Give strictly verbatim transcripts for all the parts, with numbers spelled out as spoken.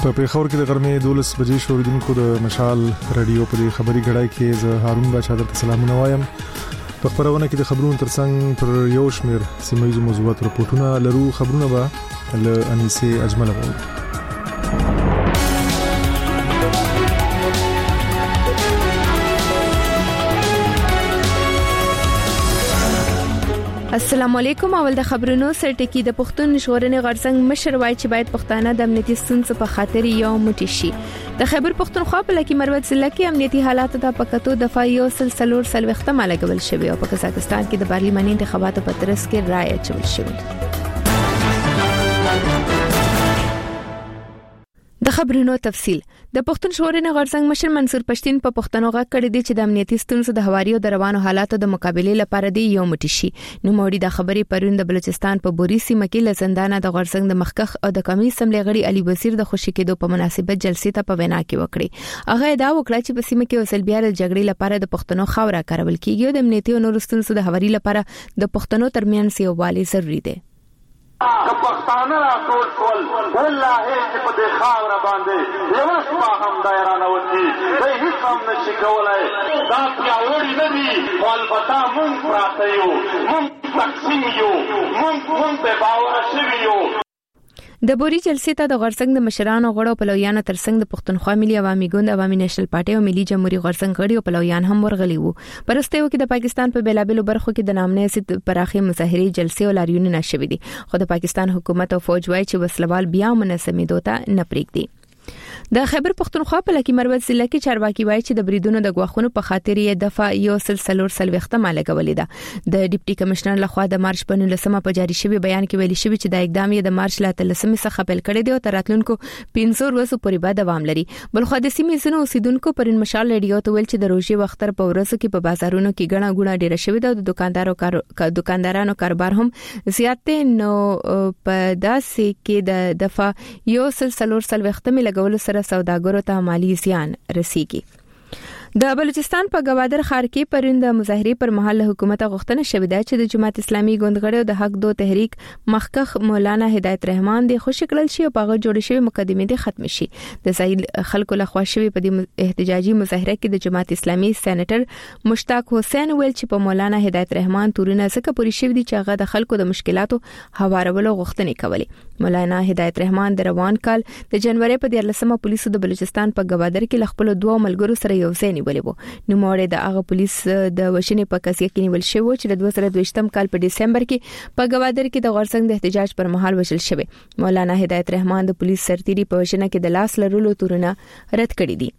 په پیښور کې د غرمې دولس بجې شوریدونکو د مشال رادیو په خبري غړای کې زه هارون بچا درته سلامونه وایم. په خبرونه کې د خبرونو ترڅنګ پر یو شمېر سیمایي موضوعات راپورټونه لرو. خبرونه به له انیسه اجمل وو. السلام علیکم. اول د خبرونو سرټکی د پښتون ژغورنې غرڅنګ مشر وای چې باید پښتانه د امنیتي ستونزو په خاطر یو موټی شي. د خیبر پښتونخوا په لکه مروت ضلع کې امنیتي حالات د پکتو دفاعي او سلسلور سلوخته مالګول شوی او په قزاقستان کې د پارلماني انتخاباتو په ترڅ کې رائے اچول شوی. د خبرونو تفصیل. د پښتون ژغورنې غرڅنګ مشر منصور پښتين په پښتنو غږ کړی دی چې د امنیتي ستونزو د هواري او د روانو حالاتو د مقابله لپاره دی یو موټی شي. نو موړي د خبرې پرون د بلوچستان په بوري سیمه کې لزندانه د غرڅنګ د مخکخ او د قومي اسمبلی غړي علي وزیر د خوشی کېدو په مناسبت جلسې ته په وینا کې وکړي. هغه دا وکړه چې په سیمه کې وسل بیا د جګړې لپاره د پښتنو خاورا کارول کیږي او د امنیتي او نورو ستونزو د هواري لپاره د پښتنو ترمنځ یووالی ضروری دی. که پښتانه را ټول ټول والله چې په دې خاوره باندې یو شپه هم دایرانه وتی دوی هیڅ هم نشي کولای. دا پیاوړي نه دي خو البته مونږ پراته یو، مونږ تقسیم یو، مونږ مونږ په باور شوي یو. د بوري جلسې ته د غرڅنګ د مشرانو غړو په لویانو ترڅنګ د پښتونخوا ملي عوامي ګوند، عوامي نېشنل پارټي او ملي جمهوریت غرڅنګ غړي او په لویان هم ورغلي وو. پرستیو کې د پاکستان په بیلابلو برخو کې د نامنې سید پراخي مظاهرې جلسې او لاریونونه شوې دي. خو د پاکستان حکومت او فوج وايي چې وسلوال بیا منسمې دوته نه پریږدي. د خیبر پښتونخوا په لکه مروت ضلع کې چارواکي وایي چې د بریدونو د غواخونو په خاطر یې دفعه یو سلسلور سلوخته مالګولې ده. د ډیپټي کمشنر لخوا د مارچ په نولسمه په جاری شوی بیان کې ویل شوی چې د اقدام یې د مارچ ل اتلسمې څخه پیل کړی دی او تر راتلونکو پنځه ورځې پورې به دوام لري. بلخو د سیمې زنو اوسیدونکو پرن مشال رادیو ته ویل چې د روزي وختر په ورځو کې په بازارونو کې غڼه غونه ډیره شوی ده او د دکاندارو کار دکاندارانو کاروبار هم زیات دی. نو په داسې کې د دفعه یو سلسلور سلوخته ملګول سره سوداګرو ته مالی زیان رسیږي. د بلوچستان په گوادر ښار کې پرون د مظاهرې پر مهال حکومت غوښتنه شوې ده چې د جماعت اسلامي ګوند غړو د حق دو تحریک مخکخ مولانا هدایت رحمان د خوشی کړل شي او په جوړ شوی مقدمه دي ختم شي. د ځایل خلکو له خوښوي په دې احتجاجي مظاهره کې د جماعت اسلامي سېنیټر مشتاق حسین ویل چې په مولانا هدایت رحمان تورونه څخه پوری شوی دي چې هغه د خلکو د مشکلاتو هوارولو غوښتنې کولې. مولانا هدایت رحمان د روان کال د جنوري په دیارلسمه پولیسو د بلوچستان په گوادر کې خپل دوه ملګرو سره یو ځای ولې وو. نو موړې د هغه پولیس د وشنې په قضیه کې نیول شوی چې د دوه زره دوه کال په دسمبر کې په گوادر کې د غرڅنګ د احتجاج پر مهال وشل شوی. مولانا هدایت رحمان د پولیس سرتیری په وشنه کې د لاس لرلو تورونه رد کړی دي.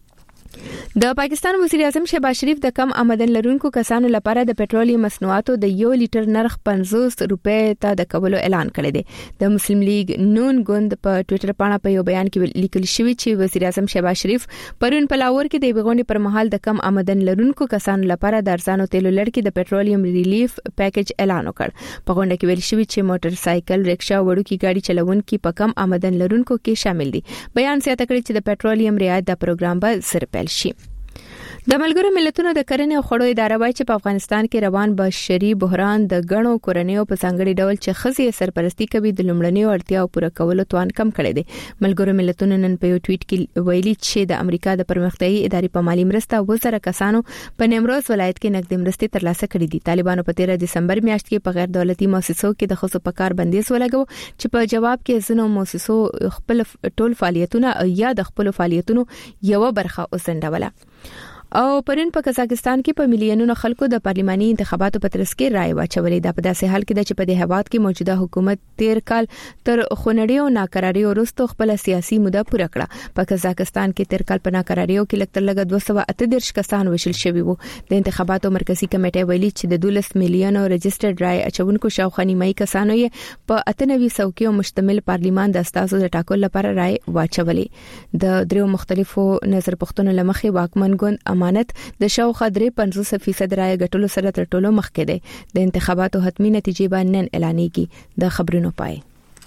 د پاکستان وزیر اعظم شهباز شریف د کم آمدن لرونکو کسانو لپاره د پېټرولیم مصنوعاتو د یو لیټر نرخ پنځوس روپۍ ته د کولو اعلان کړی دی. د مسلم لیگ نون ګوند په ټوئیټر باندې په یو بیان کې لیکل شوی چې وزیر اعظم شهباز شریف پرون په لاهور کې د غونډې پر مهال د کم آمدن لرونکو کسانو لپاره د ارزانو تیلو لړ کې د پېټرولیم ریلیف پیکیج اعلان وکړ. په غونډه کې ویل شوی چې موټر سایکل، رکشا، وړوکی ګاډي چلوونکي په کم آمدن لرونکو کې شامل دي. بیان زیاته کړی چې د پېټرولیم رعایت د پروګرام به سره پیل شي. د ملګرو ملتونو د کرنې او خوړو اداره وايي چې په افغانستان کې روان بشري بحران د غنو کورنیو په څنګهړي ډول چې خزي سرپرستی کوي د لومړنیو اړتیاو پوره کولو توان کم کړی دی. ملګرو ملتونو نن په یو ټویټ کې ویلي چې د امریکا د پرمختیايي ادارې په مالی مرسته وزره کسانو په نیمروز ولایت کې نقد مرستې ترلاسه کړې دي. طالبانو په تیره دسمبر میاشت کې په غیر دولتي مؤسسو کې د خصوصي په کار بندیز ولګو چې په جواب کې ځینو مؤسسو خپل ټول فعالیتونه یا د خپل فعالیتونو یو برخه وسنډوله. او پرین په قزاقستان کې په میلیونونو خلکو د پارلماني انتخاباتو په ترڅ کې رائے واچولې. دا په داسې حال کې ده چې په دې هیواد کې موجوده حکومت تیر کال تر خونړی او ناکراری وروسته خپل سیاسي موده پوره کړه. په قزاقستان کې تیر کال په ناکراریو کې لکتر لګ دوه سوه اته دیرش کسان وشل شوي وو. د انتخاباتو مرکزی کمیټه ویلي چې د دولس میلیونو رجسټرډ رائے اچونکو شاوخوا نیمایي کسانو یې په اته نوي څوکیو مشتمل پارلمان د استازو د ټاکلو لپاره رائے واچولې. د دریو مختلفو نظر پښتنو لمخې واکمن ګوند امانت د شاوخوا درې پنځوس فیصد رائے ګټلو سره تر ټولو مخکې دی. د انتخاباتو حتمی نتیجې به نن اعلانېږي. د خبرونو پای.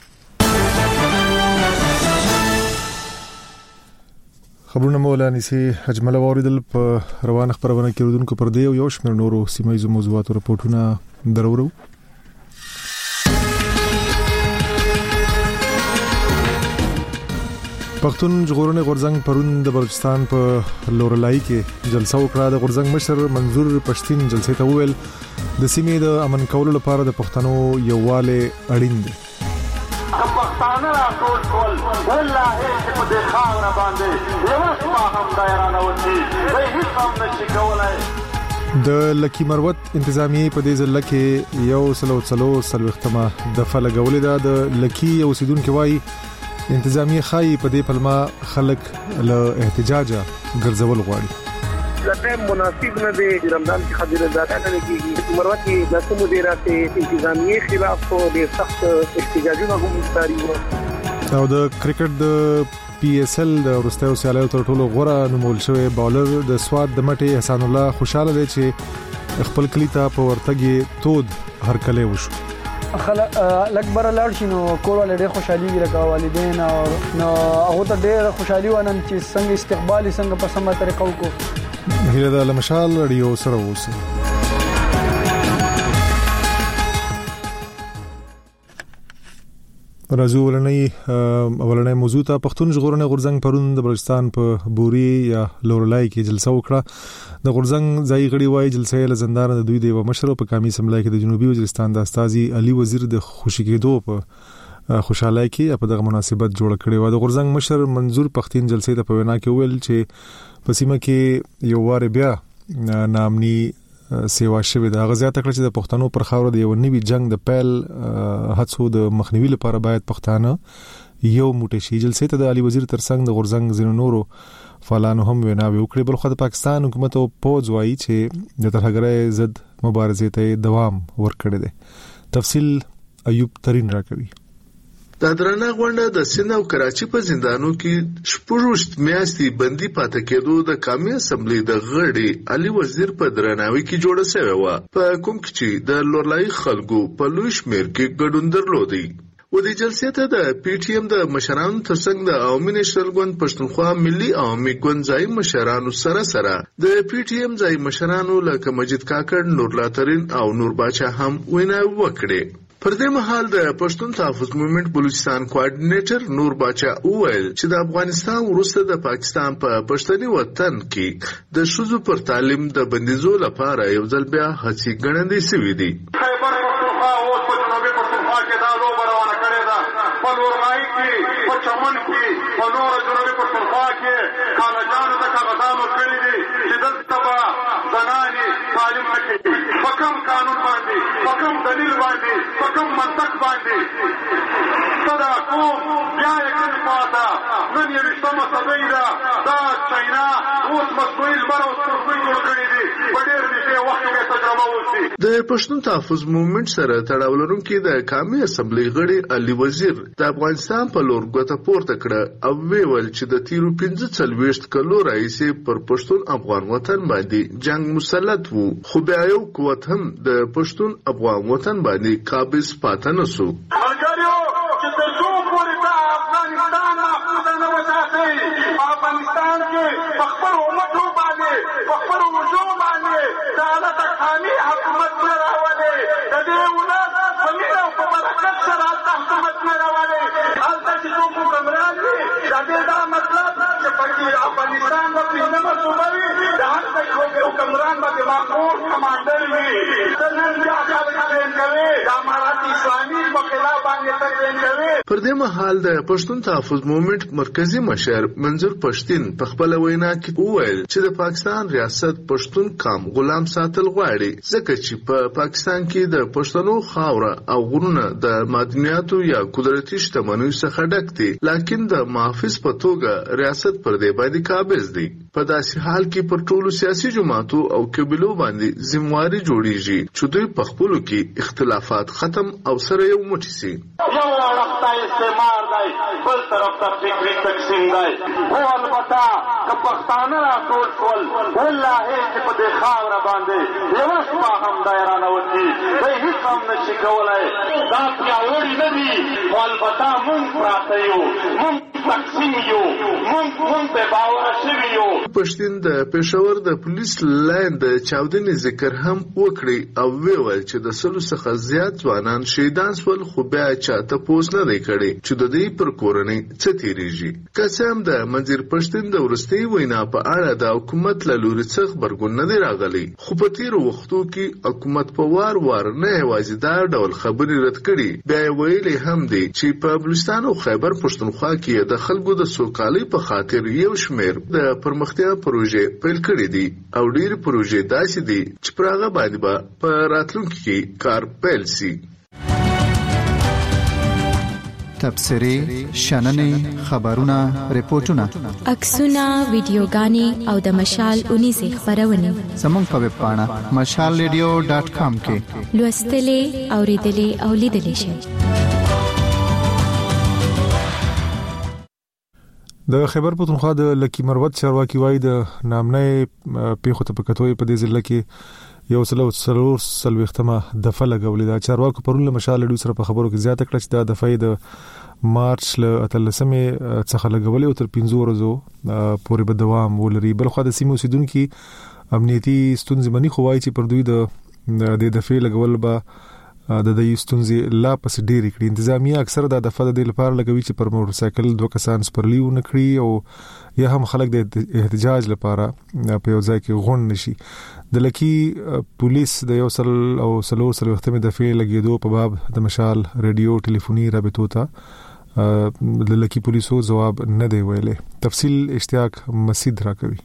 خبرونه مولانا سي اجمل اوریدل په روان خبرونه کې ودونکو پر دی یو شمېر نورو سیمایي موضوعاتو راپورټونه درورو. پښتون ژغورنې غورځنګ پرون د بلوچستان په لورلای کې جلسه وکړه. د غورځنګ مشر منظور پښتين جلسې ته وویل د سیمې د امن کولو لپاره د پښتنو یووالی اړین دی. پښتانه راټول کول والله چې په دې خاوره باندې یو څه هم دایره وتی دوی هیڅ هم نشي کولای. د لکی مروت انتظامی په دې ځل کې یو سلو سلو سلوختمه د فلګولې ده. د لکی یو سیدونکو وای انتظامی خای په دې پلمه خلک له احتجاجه ګرځول غواړي. لکه مناسب نه دی رمضان کې خبره زیاته نه کیږي. مروت کې د کوم مدیرات انتظامی خلاف د سخت احتجاجونه هم جاری وو. او د کرکټ د پی ایس ال د ورستیو سیالیو تر ټولو غوړه نومول شوی باولر د سواد د مټي احسان الله خوشاله دی چې خپل کلی ته په ورتګي تود هرکلی وشو. خلک لکبر لاړ شي نو کور ولې ډېر خوشحالي لري والدین او نو هغه ته ډېر خوشحالي ونن چې څنګه استقبال څنګه په سمه طریقه وکړو. هیله ده لمشال رادیو سره اوسه. راځو ولنۍ اولنۍ موضوع ته. پښتون ژغورنې غورځنګ پرون د بلوچستان په بوري یا لورلای کې جلسه وکړه. د غورځنګ ځای غړي وای جلسه له زندان د دوی د مشر په کمی سملای کې د جنوبي وزیرستان د استاذي علي وزیر د خوشی کېدو په خوشاله کې په دغه مناسبت جوړ کړي و. د غورځنګ مشر منظور پښتين جلسه ته په وینا کې ویل چې په سیمه کې یو واره بیا نامني سیوا شوی د غزيات کړ چې د پښتنو پر خاور د یو نوي جنگ د پیل هڅو د مخنیوي لپاره باید پښتانه یو موټی شي. جلسه ته د علي وزیر ترڅنګ د غورځنګ زینو نورو فعالانو هم ویناوي وکړي. بل خو د پاکستان حکومت او پوز وایي چې د ترهګرۍ ضد مبارزې ته دوام ورکړي دي. تفصیل ایوب ترين راکوي. د درنه غونډه د سین او کراچي په زندانو کې شپږشت میاشتې بندي پاتې کېدو د قومي اسمبلی د غړي علي وزیر په درناوي کې جوړه شوې و. په کوم کې چې د لورلای خلکو په لوی شمیر کې ګډون درلودي. و دې جلسې ته د پی ټی ایم د مشرانو ترڅنګ د عوامي نېشنل ګوند پښتونخوا ملي عوامي ګوند ځای مشرانو سره سره د پی ټی ایم ځای مشرانو لکه مجید کاکړ، نور لاترین او نور باچا هم وینا وکړي. پر دې مهال د پښتون تحفظ موومېنټ بلوچستان کوارډینیټر نور باچا وویل چې د افغانستان وروسته د پاکستان په پښتني وطن کې د ښځو پر تعلیم د بندیزو لپاره یو ځل بیا هڅې ګړندې شوې دي. خیبر پښتونخوا اوس په جنوبي پښتونخوا کې دا لوبه روانه کړې ده. په لورلای کې، په چمن کې، په نور جنوبي پښتونخوا کې کالجانو ته کاغذان ورکړي دي چې دلته به زنانې تعلیم نه کوي. په کوم قانون باندې، په کوم دلیل باندې، په کوم منطق باندې صدا کوم بیا یې کړي پاته. نن یویشتمه صدۍ ده. دا چاینا اوس مصنوعي لمر او سپوږمۍ جوړ کړي دي. په ډېر نږدې وخت کې تجربه وشي. د پښتون تحفظ موومېنټ سره تړاو لرونکي د قومي اسمبلی غړي علي وزیر د افغانستان په لور ګوته پورته کړه او ویل چې د تیرو پنځه څلوېښت کلو راهیسې پر پښتون افغان وطن باندې جنگ مسلط وو، خو بیا یو قوت هم د پښتون افغان وطن باندې قابض پاتې نه شو. چې تر څو پورې دا افغانستان محفوظ نه وساتئ، افغانستان کې په خپلو مټو باندې، په خپلو وژو باندې د حالت خاني حکومت نه راولئ. د دې ولس په مینه او په برکت سره هلته حکومت نه راولئ. هلته چې څوک حکمران وي د دې دا مطلب چې پکې افغانستان به پنځمه صوبه وي، د هلته حکمران به د مخور کمانډر وي. ته نن بیا خلک ټرېن کوې د امارت اسلامي په خلاف باندې ته ټرېن کوې. پر دې مهال د پښتون تحفظ موومېنټ مرکزی مشر منظور پښتين په خپل وینا کې وویل چې د پاکستان ریاست پښتون قام غلام ساتل غواړي، ځکه چې په پا پاکستان کې د پښتنو خاوره او غرونه د معدنیاتو یا قدرتي شتمنیو څخه ډک دي، لکن د محافظ په توګه ریاست پر دې باندې قابض دي. په داسې حال کې پر ټولو سیاسي جماعتو او قبیلو باندې ذمہواري جوړیږي چې دوی په خپلو کې اختلافات ختم او سره یو موټی سي. یو اړخ ته استعمار دی، بل طرف ته فکري تقسیم دی. خو البته که پښتانه راټول شول والله چې په دې خاوره باندې یوه شپه هم دایره نه وتي دوی هېڅ هم نشي کولی. دا پیاوړي نه دي، خو البته مونږ پراته یو، مونږ تقسیم یو، مونږ مونږ بې باوره شوي یو. پښتين د پېښور د پولیس لاین د چاودنې ذکر هم وکړي او ویل چې د سلو څخه زیات ځوانان شهیدان شول، خو بیا چاته پوس نه دی کړی چې د دې دوی پر کورنۍ څه تیریږي. قسم د منظر پښتون د ورستي وینا په اړه د حکومت له لوري څخه خبرګون نه دی راغلی، خو په تیرو وختو کې حکومت په وار وار نه یوازې دا ډول خبرې رد کړي، بیا ویلي هم دي چې په بلوچستان او خیبر پښتونخوا کې د خلکو د سوکالۍ په خاطر یو شمېر د پرمختیا پروژې پیل کړي دي او ډېر پروژې داسې دي چې پر هغه باندې به په راتلونکي کې کار پیل سي. تبصرې، شننې، خبرونه، ریپورتونه، عکسونه، ویډیوګانې او د مشال اونیزې خبرونه زموږ په ویب پاڼه مشال ریډیو ډاټ کام کې لوستلې، اوریدلې او لیدلې شئ. د خیبر پښتونخوا د لکی مروت چارواکي وایي د نامنې پیښو ته پکټوي په دې ځل کې یو سلو سلور سلوختمه دفعه لګولې. دا چارواکو پرون له مشال ډو سره په خبرو کې زیاته کړه چې دا دفعه د مارچ له اتلسمې څخه لګولې او تر پنځو ورځو پورې به دوام ولري. بل خو د سیمو سیدونکو امنیتي ستونزې مني خو وایي چې پر دوی د د دفعه لګول به د دې ستونزې لا پس ډېری کړي. انتظامیه اکثر د دفعه د لپاره لګوي چې پر موټر سایکل دوه کسان سپرلیو نکړي او یا هم خلک د احتجاج لپاره په یو ځای کې غون نشي. د لکی پولیس د یو سل او سلو سلو ختمه دفعه لګیدو په باب د مشال ریډیو ټلیفوني رابطو ته د لکی پولیسو جواب نه دی ویلي. تفصیل اشتیاق مسید راکوي.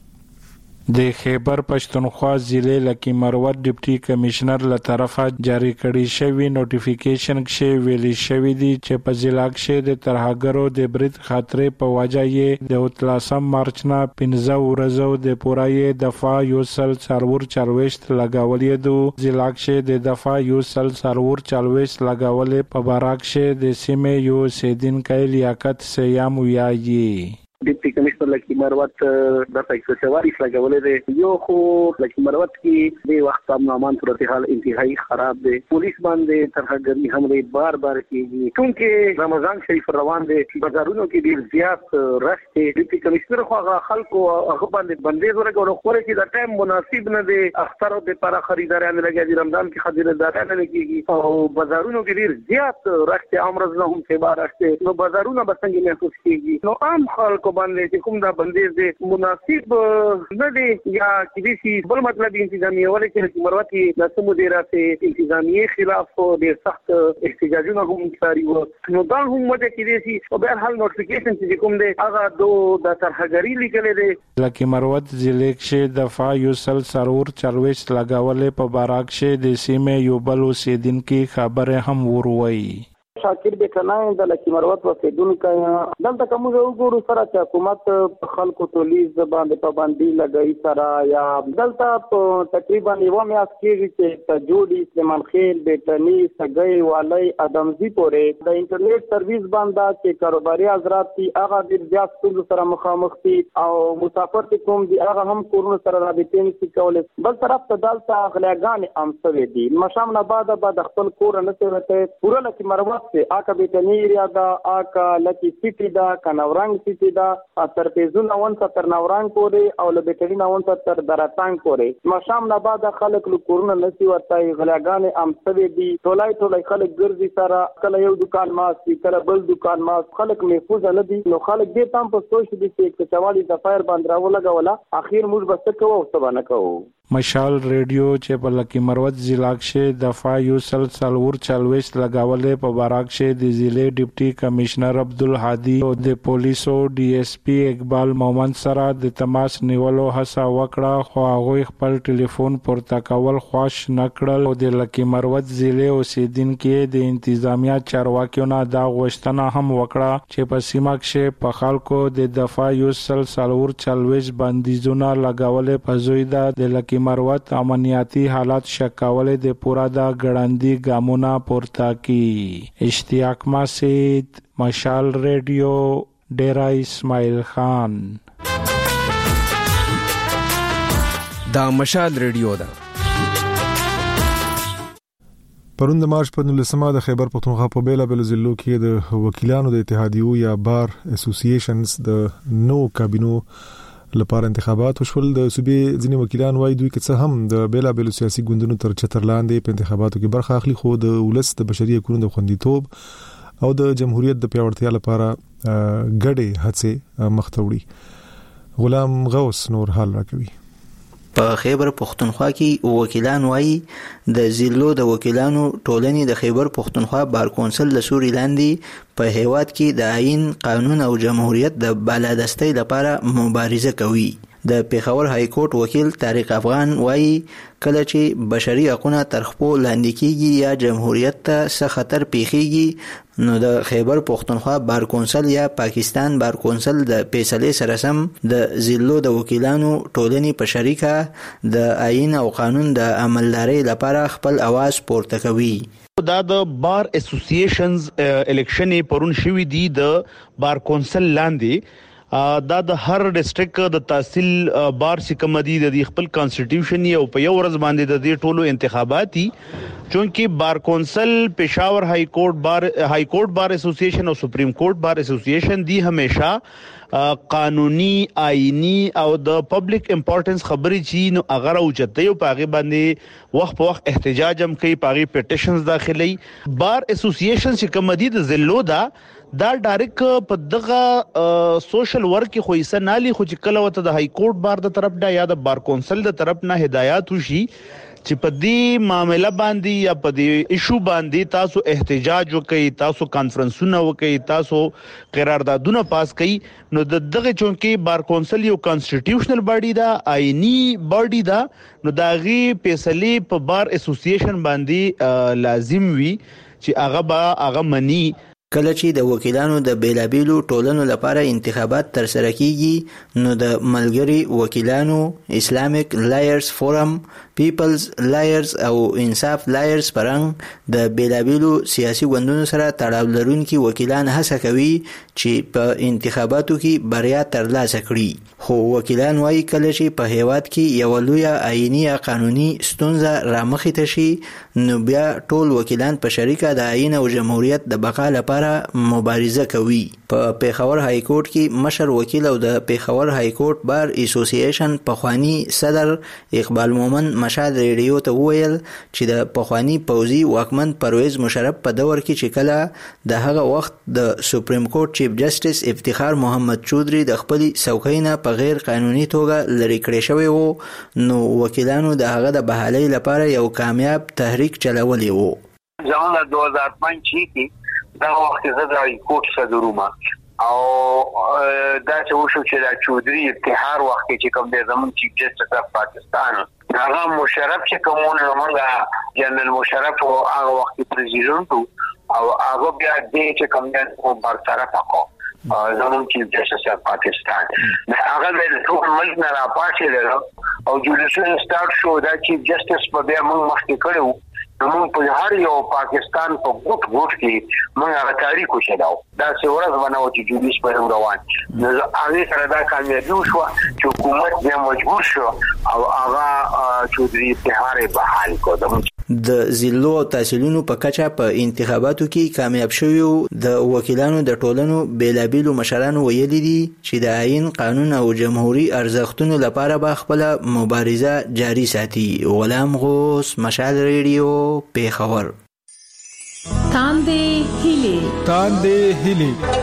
د خیبر پښتونخوا ضلع لکی مروت ډیپټي کمشنر له طرفه جاری کړي شوی نوټیفیکیشن کې ویلي شوی دی چې په ضلع کې د ترهګرو د برید خاطرې په وجه یې د اتلسم مارچ نه پنځه ورځې د پورای دفعه یو سل څلور چلويشت لګولې دو. ضلع کې د دفعه یو سل څلور چلويشت لګولې په باراک کې د سیمې یو سیدینکای لیاقت سیام ویایي. ډیپټي کمشنر لکی مروت د پیسو چوارش لګولې دي. یو خو لکی مروت کې د وخت امنمان صورتحال انتهایی خراب دي. پولیس باندې ترهګری حمله بار بار کیږي چونکه رمضان شریف روان دي. بازارونو کې ډیر زیات رش دي. ډیپټي کمشنر خو هغه خلکو هغه باندې بندیز ورکړو خو چې د ټایم مناسب نه دي. اختر د لپاره خریداران لګي دي. رمضان کې خریداران نه کیږي او بازارونو کې ډیر زیات رش دي. امروز نه هم څه بار رش دي. نو بازارونه به څنګه محسوس کیږي. نو عام خلکو باندې چې کوم دا بندیز دي مناسب نه دي یا چې دي بل مطلب انتظامیه ولې چې مروت کې د سمو مدیرات انتظامیه خلاف ډیر سخت احتجاجونه هم ساري وو. نو دا هم مده کې دي او به هر نوټیفیکیشن چې کوم دي هغه دو د ترهګری لیکل دي. لکه مروت ضلع کې دفعه یو سل سرور چلويش لګولې په باراک کې د سیمې یو بل اوسیدونکو خبره هم وروي. شاکر به کنای د لکی مروت وسیدونکو دلته کوم وګورو سره چې حکومت خلکو تولیز باندې پابندي لګئی سره یا دلته تقریبا یو میاس کې چې جوړی سلیمان خیل بیٹنی سګي والی ادمزي پورې د انټرنیټ سرویس باندې چې کاروباري حضرات دي هغه د زیات ستونزو سره مخامخ دي او مسافر کوم دي هغه هم کورونو سره رابطې نشي کولای. بل طرف ته دلته غلاګان امسوي دي. مشام نه بعد بعد خپل کور نه ته پوره لکی مروت آکا بیتنی ایریا دا آکا لکی سیٹی دا کنورنگ سیٹی دا تر پیزون اون سا تر نورنگ پوری او لبیتنی اون سا تر دراتانگ پوری. مشام نبادا خلق لکورون نسی ورطای غلاگان امسوی دی. طولای طولای خلق گرزی سارا کل یو دکان ماستی کل بل دکان ماست خلق محفوظ ندی. نو خلق دی تام پا سوش دی چه ایک چوالی دفایر باندراو لگا ولا آخیر موج بستکو او سبا نکو. مشال ریډیو چې په لکی مروت ضلع کې دفعه یو سل څلور چلويش لګولې په باراک کې د ضلع ډیپټي کمشنر عبدالهادي او د پولیسو ډي اس پی اقبال مومن سره د تماس نیولو هڅه وکړه خو هغه خپل ټلیفون پورته کول خوښ نکړل او د لکی مروت ضلع اوسیدونکو د انتظامیه چارواکیو نه دا غوښتنه هم وکړه چې په سیمه کې په خلکو د دفعه یو سل څلور چلويش بندیزونه لګولې په زوی د لکی مروت امنیاتی حالات شکاولې د پورا دا ګړندی ګامونه پورته کی. اشتیاق مسید، مشال ریډیو، ډیرا اسماعیل خان. دا مشال ریډیو ده. پرون د مارچ په نولسمه د خیبر پښتونخوا په بیلا بیل ضلعو کې د وکیلانو د اتحادیو یا بار اسوسییشنز د نو کابینو لپاره انتخابات وشول. د صوبې ځینې وکیلان وایي دوی که څه هم د بیلا بیل سیاسي ګوندونو تر چتر لاندې په انتخاباتو کې برخه اخلي خو د ولس د بشري حقوقو د خوندیتوب او د جمهوریت د پیاوړتیا لپاره ګډې هڅې مخته وړي. غلام غوث نور حال راکوي. په خیبر پختونخوا کې وکیلان وایي د ضلعو د وکیلانو ټولنې د خیبر پختونخوا بار کونسل د سوري لاندې په هیواد کې د آئین، قانون او جمهوریت د بالادستۍ لپاره مبارزه کوي. د پیښور های کورټ وکیل طارق افغان وایي کله چې بشري حقوقونه تر خپو لاندې کیږي یا جمهوریت ته څه خطر پیښیږي نو د خیبر پختونخوا بار کونسل یا پاکستان بار کونسل د فیصلې سره سم د ضلعو د وکیلانو ټولنې په شریکه د آئین او قانون د عملدارۍ لپاره خپل आवाज پورته کوي. دا د بار اسوسییشنز الیکشن پرون شوی دی د بار کونسل لاندې دا د هر ډیسټریکټ د تحصیل بار سکمدي د خپل کانسټیټیوشن او په یو ورځ باندې د دې ټولو انتخاباتي چونکی بار کونسل پېښور های کورټ بار های کورټ بار اسوسییشن او سپریم کورټ بار اسوسییشن دی همیشه قانوني آئینی او د پبلک امپورټنس خبرې چی نو اگر او چته او پاغي باندې وخت په وخت احتجاج هم کوي، پاغي پټیشنز داخلي. بار اسوسییشن چې کمدي د ضلعو دا دا ډایرک په دغه سوشل ورک خو یې سنالي خو چې کله وته د های کورټ بار د طرف نه یا د بار کونسل د طرف نه هدایات وشي چې په دې معاملې باندې یا په دې ایشو باندې تاسو احتجاج وکړئ، تاسو کانفرنسونه وکړئ، تاسو قراردادونه پاس کړئ نو د دغه چونکی بار کونسل یو کانسټیټیوشنل باډي دا، آئینی باډي دا، نو داغي فیصله په بار اسوسییشن باندې لازم وي چې هغه به هغه منی. کله چې د وکیلانو د بیلابیلو ټولنو لپاره انتخابات تر سره کیږي نو د ملګری وکیلانو، اسلامیک لایرز فورم، پیپلز لایرز او انصاف لایرز پرنګ د بیلابیلو سیاسي ګوندونو سره تړاو لرونکي وکیلان هڅه کوي چې په انتخاباتو کې بریا ترلاسه کړي. خو وکیلان وایي کله چې په هیواد کې یو لوی آئینی یا قانوني ستونزه رامخې ته شي نو بیا ټول وکیلان په شریکه د آئین او جمهوریت د بقا لپاره مبارزه کوي. په پیښور های کورټ کې مشر وکیل او د پیښور های کورټ بار اسوسییشن پخوانی صدر اقبال مومن مشال ریډیو ته وویل چې د پخوانی پوځي واکمن پرویز مشرف په دور کې چې کله د هغه وخت د سپریم کورټ چیف جسټس افتخار محمد چودري د خپل څوکۍ نه په غیر قانوني توګه لری کړی شوی وو نو وکیلانو د هغه د بحالۍ لپاره یو کامیاب تحریک چلولی وو. ځان دو هزار پنځه کې دا وخت زه د کورټ صدروما او دا چې وشو چې دا چودري افتخار وخت چې کوم د زمون چیف جسټس اف پاکستان هغه مشرف چې کومونه موږ جنرال مشرف او هغه وخت پریزیدنت او هغه بیا دې چې کوم د برطرف کو زمون چیف جسټس اف پاکستان هغه د ټول ملک نه راپاتې او جوډیشل سٹارټ شو دا چیف جسټس په بیا موږ مخکې کړو موږ په هر یو پاکستان په ګوت ګوت کې موږ هغه تاریخ وشلاو دا څه ورځ باندې چې جوډیس په روان نو هغه سره دا کامیابی شو چې حکومت بیا مجبور شو او هغه چودري اتحاد بحال کړ. د ضلعو او تحصیلونو په کچه په انتخاباتو کې کامیاب شویو د وکیلانو د ټولنو بیلابیلو مشرانو ویلي دي چې د آئین، قانون او جمهوری ارزښتونو لپاره به خپل مبارزه جاری ساتي. غلام غوث، مشال ریډیو، پیښور. تاندې هیلې تاندې هیلې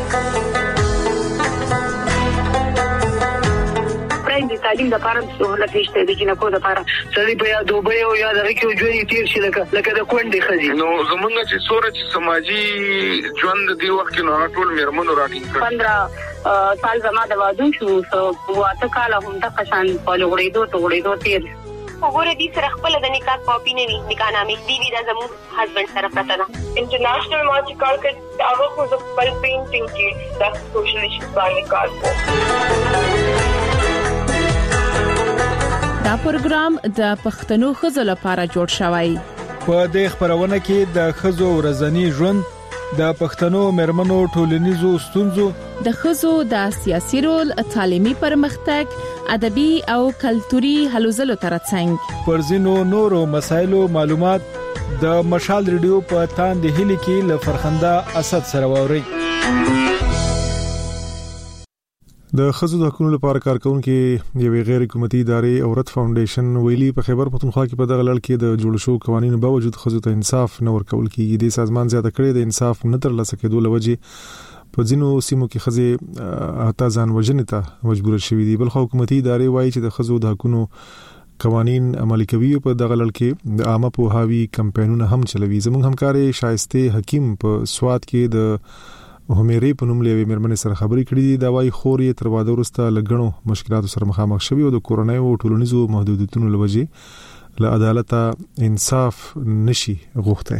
د تعلیم د لپاره سہولت نشته د جنکو د لپاره سړي په یاد دوبه او یاد راکې ژوند تیر شي لکه لکه د کونډې خزي نو زمونږ چې سوره چې سماجی ژوند دی وخت نو ټول میرمنو راټینګ کړ پندرہ سال زما د وادو شو سو واته کال هم د قشان په لوړېدو ته وړېدو تیر وګوره دې سره خپل د نکاح کاپی نه وي نکاح نامې دی وی دا زمو هسبند سره پراته ده. انټرنیشنل ما چې کار کړ هغه خو د خپل پینټینګ کې د سوشل ایشوز باندې کار کوي. دا پروګرام د پښتنو خزو لپاره جوړ شوی. په دې خبرونه کې د خزو ورځنی ژوند، د پښتنو مرمنو ټولنیزو ستونزو، د خزو د سیاسي رول، تعلیمي پرمختګ، ادبي او کلتوري هلو ځلو ترڅنګ پر ځینو نورو مسایلو معلومات د مشال ریډیو په تاندې هلي کې ل فرخنده اسد سره ووري. د خزو د حقوقو لپاره کارکونکو یوې غیر حکومتي ادارې اورت فاونډیشن ویلي په خیبر پختونخوا کې په دغه لړ کې د جوړ شو قوانینو باوجود خزو ته انصاف نه ورکول کیږي. د سازمان زیاته کړې د انصاف نه ترلاسه کېدو لوجې په ځینو سیمو کې خزې اته ځان وژنې ته مجبور شوې دي. بل خو حکومتي ادارې وایي چې د خزو د حقوقو قوانین عملي کوي. په دغه لړ کې د عامه پوهاوي کمپاینونه هم چلوي. زموږ همکاري شایسته حکیم په سواد کې د همېری په نوم لوي مرمنې سره خبرې کړې دي. دا وايي خوري تر واده وروسته لګڼو مشکلاتو سره مخامخ شوی او د کورونای او ټولنیزو محدودیتونو لوجې له عدالت انصاف نشي غوښته.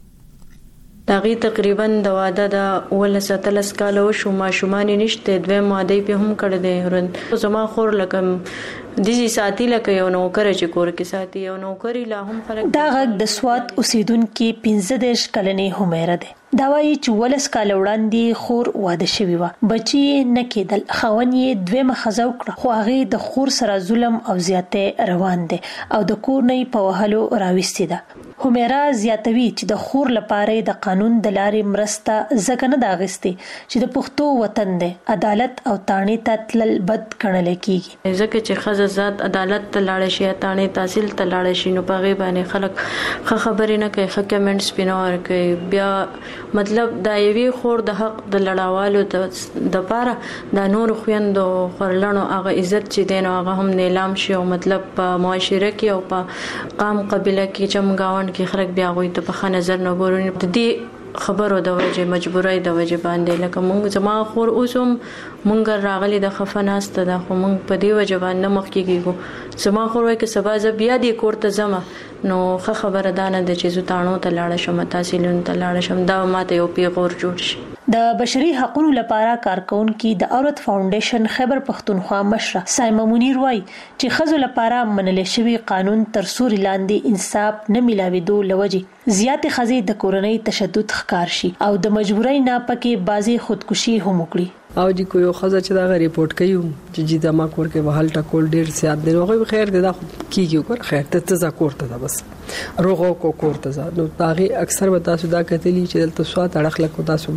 داغي تقریبا د واده د ولستلس کال او شوما شومان نشته دوه ماده په هم کړه دي هرن زما خور لکم دزي ساتي لکه یو نوکر چې کور کې ساتي یو نوکری لا هم فرق. دا غږ د سواد اوسیدونکو پنځه دیش کلنې همېره ده. دا وايي چې ولس کال وړاندې خور واده شوی و بچي نه کېدل خاون یې دوه مخزو کړ خو هغه د خور سره ظلم او زیاته روان دي او د کور نه په وهلو راوستي ده. همېره زیاتوي چې د خور لپاره د قانون د لارې مرسته ځکه نه داغستي چې د پښتو وطن دی عدالت او تانې ته تل بد کړل کیږي. ځکه چې خزه ذات عدالت ته لاړ شي تانې تحصیل ته لاړ شي نو په باندې خلک خبرې نه کوي خ کمنټس پینور کوي. بیا مطلب دا یوي خور د حق د لړاوالو د پاره د نور خويندو خورلانو هغه عزت چې دین هغه هم نیلام شي او مطلب په معاشره کې او په قام قبيله کې چمګاون کې خلک بیا غوي ته په نظر نه ګوري. د دې خبرو د وجه مجبورای د وجه باندې لکه مونږ زما خور اوسم مونږ راغلي د خفناسته د خو مونږ په دې وجه باندې مخ کېږو. زما خور وای کې سبا ز بیا دې کوړه زما نو خه خبره دانه د چې زوتانو ته لاړ شم تحصیلون ته لاړ شم دا ماته یو پیغور جوړ شي. د بشري حقوقو لپاره کارکونکو د اورت فاونډیشن خیبر پختونخوا مشره سایمه منیر وای چې خزو لپاره منل شوی قانون تر سوري لاندې انصاف نه ملاوي دوه لوجي زیات خزي د کورنۍ تشدد ښکار شي او د مجبورۍ نه پکې بازي خودکشي هم وکړي. او دی کو یو خزه چې دا ریپورت کوي چې جې د ما کور کې وحال ټکول ډیر سیات دی نو خیر دی دا کیږي کور خیر ته ته کوړه دا بس روغو کو کوړه ځا نو تاغي اکثر به تاسو دا کتلی چې دلته سوات اړخ لکه تاسو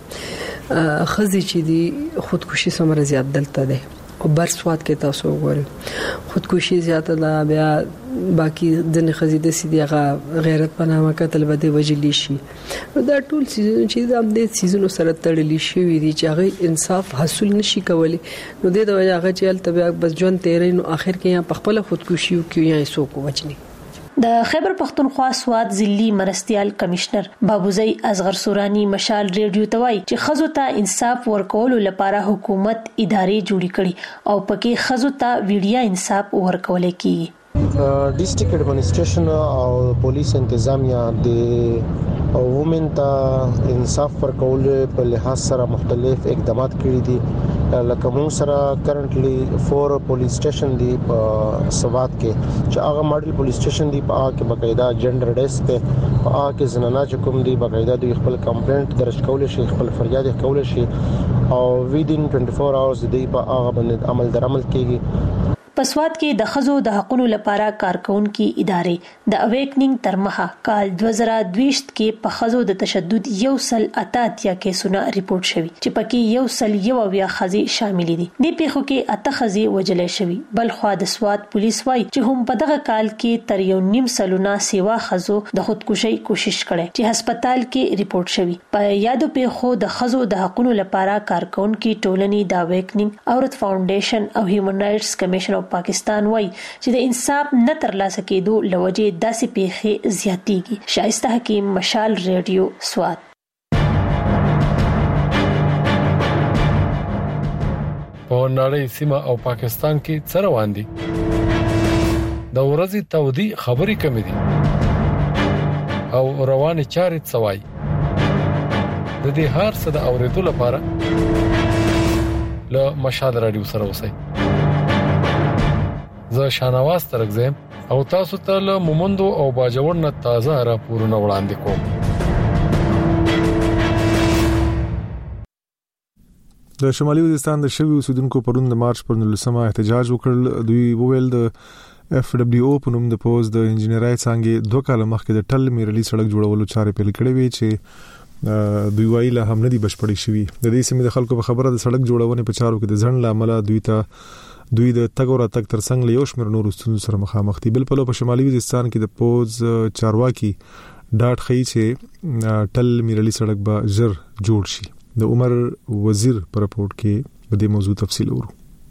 ګوره خزي چې دی خودکشي سمره زیات دلته ده او بر سوات کې تاسو ګوره خودکشي زیاته دا بیا باقي د خزي د سیدي هغه غیرت په نامه قتل بده وجلی شي. دا ټول سيزونه چې د امدې سيزونو سره تړلي شي وي چې هغه انصاف حاصل نشي کولی نو د دې وجه هغه چې تل بیا بس ژوند تیرې نو اخر کې یا خپل خودکشي کوي یا سوق وچني. د خیبر پختونخوا سواد ضلعي مرستيال کمشنر بابوزي اصغر سوراني مشال ریډیو توای چې خزو ته انصاف ورکولو لپاره حکومت ادارې جوړې کړي او پکې خزو ته ویډیا انصاف ورکول کیږي. ډیسټریکټ ایڈمنسټریشن او پولیس انتظامیه د وومن ته انصاف ورکول په لحاظ سره مختلف اقدامات کړي دي. لکه موږ سره کرنټلی فور پولیس سټیشن دی په سواد کې چې هغه ماډل پولیس سټیشن دی په هغه کې باقاعده جنډر ډیسک ته په هغه کې زنانه چې کوم دی باقاعده د خپل کمپلینټ درج کول شي خپل فریاد کول شي او ویدین چوبیس اورز دی په هغه باندې عمل درعمل کیږي. پسواد کې د خزو د حقوقو لپاره کارکونکو ادارې د اویکنینګ تر مخه کال دوه زره دوه کې په خزو د تشدد یو سل اتاتیا کیسونه ریپورت شوي چې پکې یو سل یو بیا خزي شامل دي. د پیښو کې اته خزي وجلې شوي. بل خو د سواد پولیس وایي چې هم په دغه کال کې تر یو نیم سلونه سیوا خزو د خودکشي کوشش کړي چې هسپتال کې ریپورت شوي. په یادو پیښو د خزو د حقوقو لپاره کارکونکو ټولنې د اویکنینګ اورت فاونډیشن او هیومن رائټس کمیشن پاکستان وای چې د انصاف نه ترلاسه کېدو لوجه داسې پیښې زیاتېږي. شایسته حکیم مشال ریډیو سواد. په نړۍ سیمه او پاکستان کې څه روان دي د ورځې تودي خبري کم دي او روان چارې څوای د دې هر څه د اوریدو لپاره له مشال رادیو سره اوسئ. زه شانواز ترغزم او تاسو ته له مومندو او باجوړ نه تازه راپورونه وړاندې کوم. د شمالي وزیرستان د شوی اوسیدونکو پرون د مارچ پر نولسمه احتجاج وکړ. دوی وویل د اف دبليو او په نوم د پوز د انجنیرای څنګه دوه کال مخکې د ټل میرلی سړک جوړولو چارې پیل کړې وې چې دوی وایي لا هم نه دي بشپړې شوي. د دې سیمې د خلکو په خبره د سړک جوړونې په چارو کې د ځنډ لامل دوی ته دوی د تګ او راتګ ترڅنګ له یو شمېر نورو ستونزو سره مخامخ دي. بل پلو په شمالي وزیرستان کې د پوز چارواکي ډاټ خي چې ټل میرلی سړک به ژر جوړ شي. د عمر وزیر پر رپورټ کې په دې موضوع تفصیل ورو.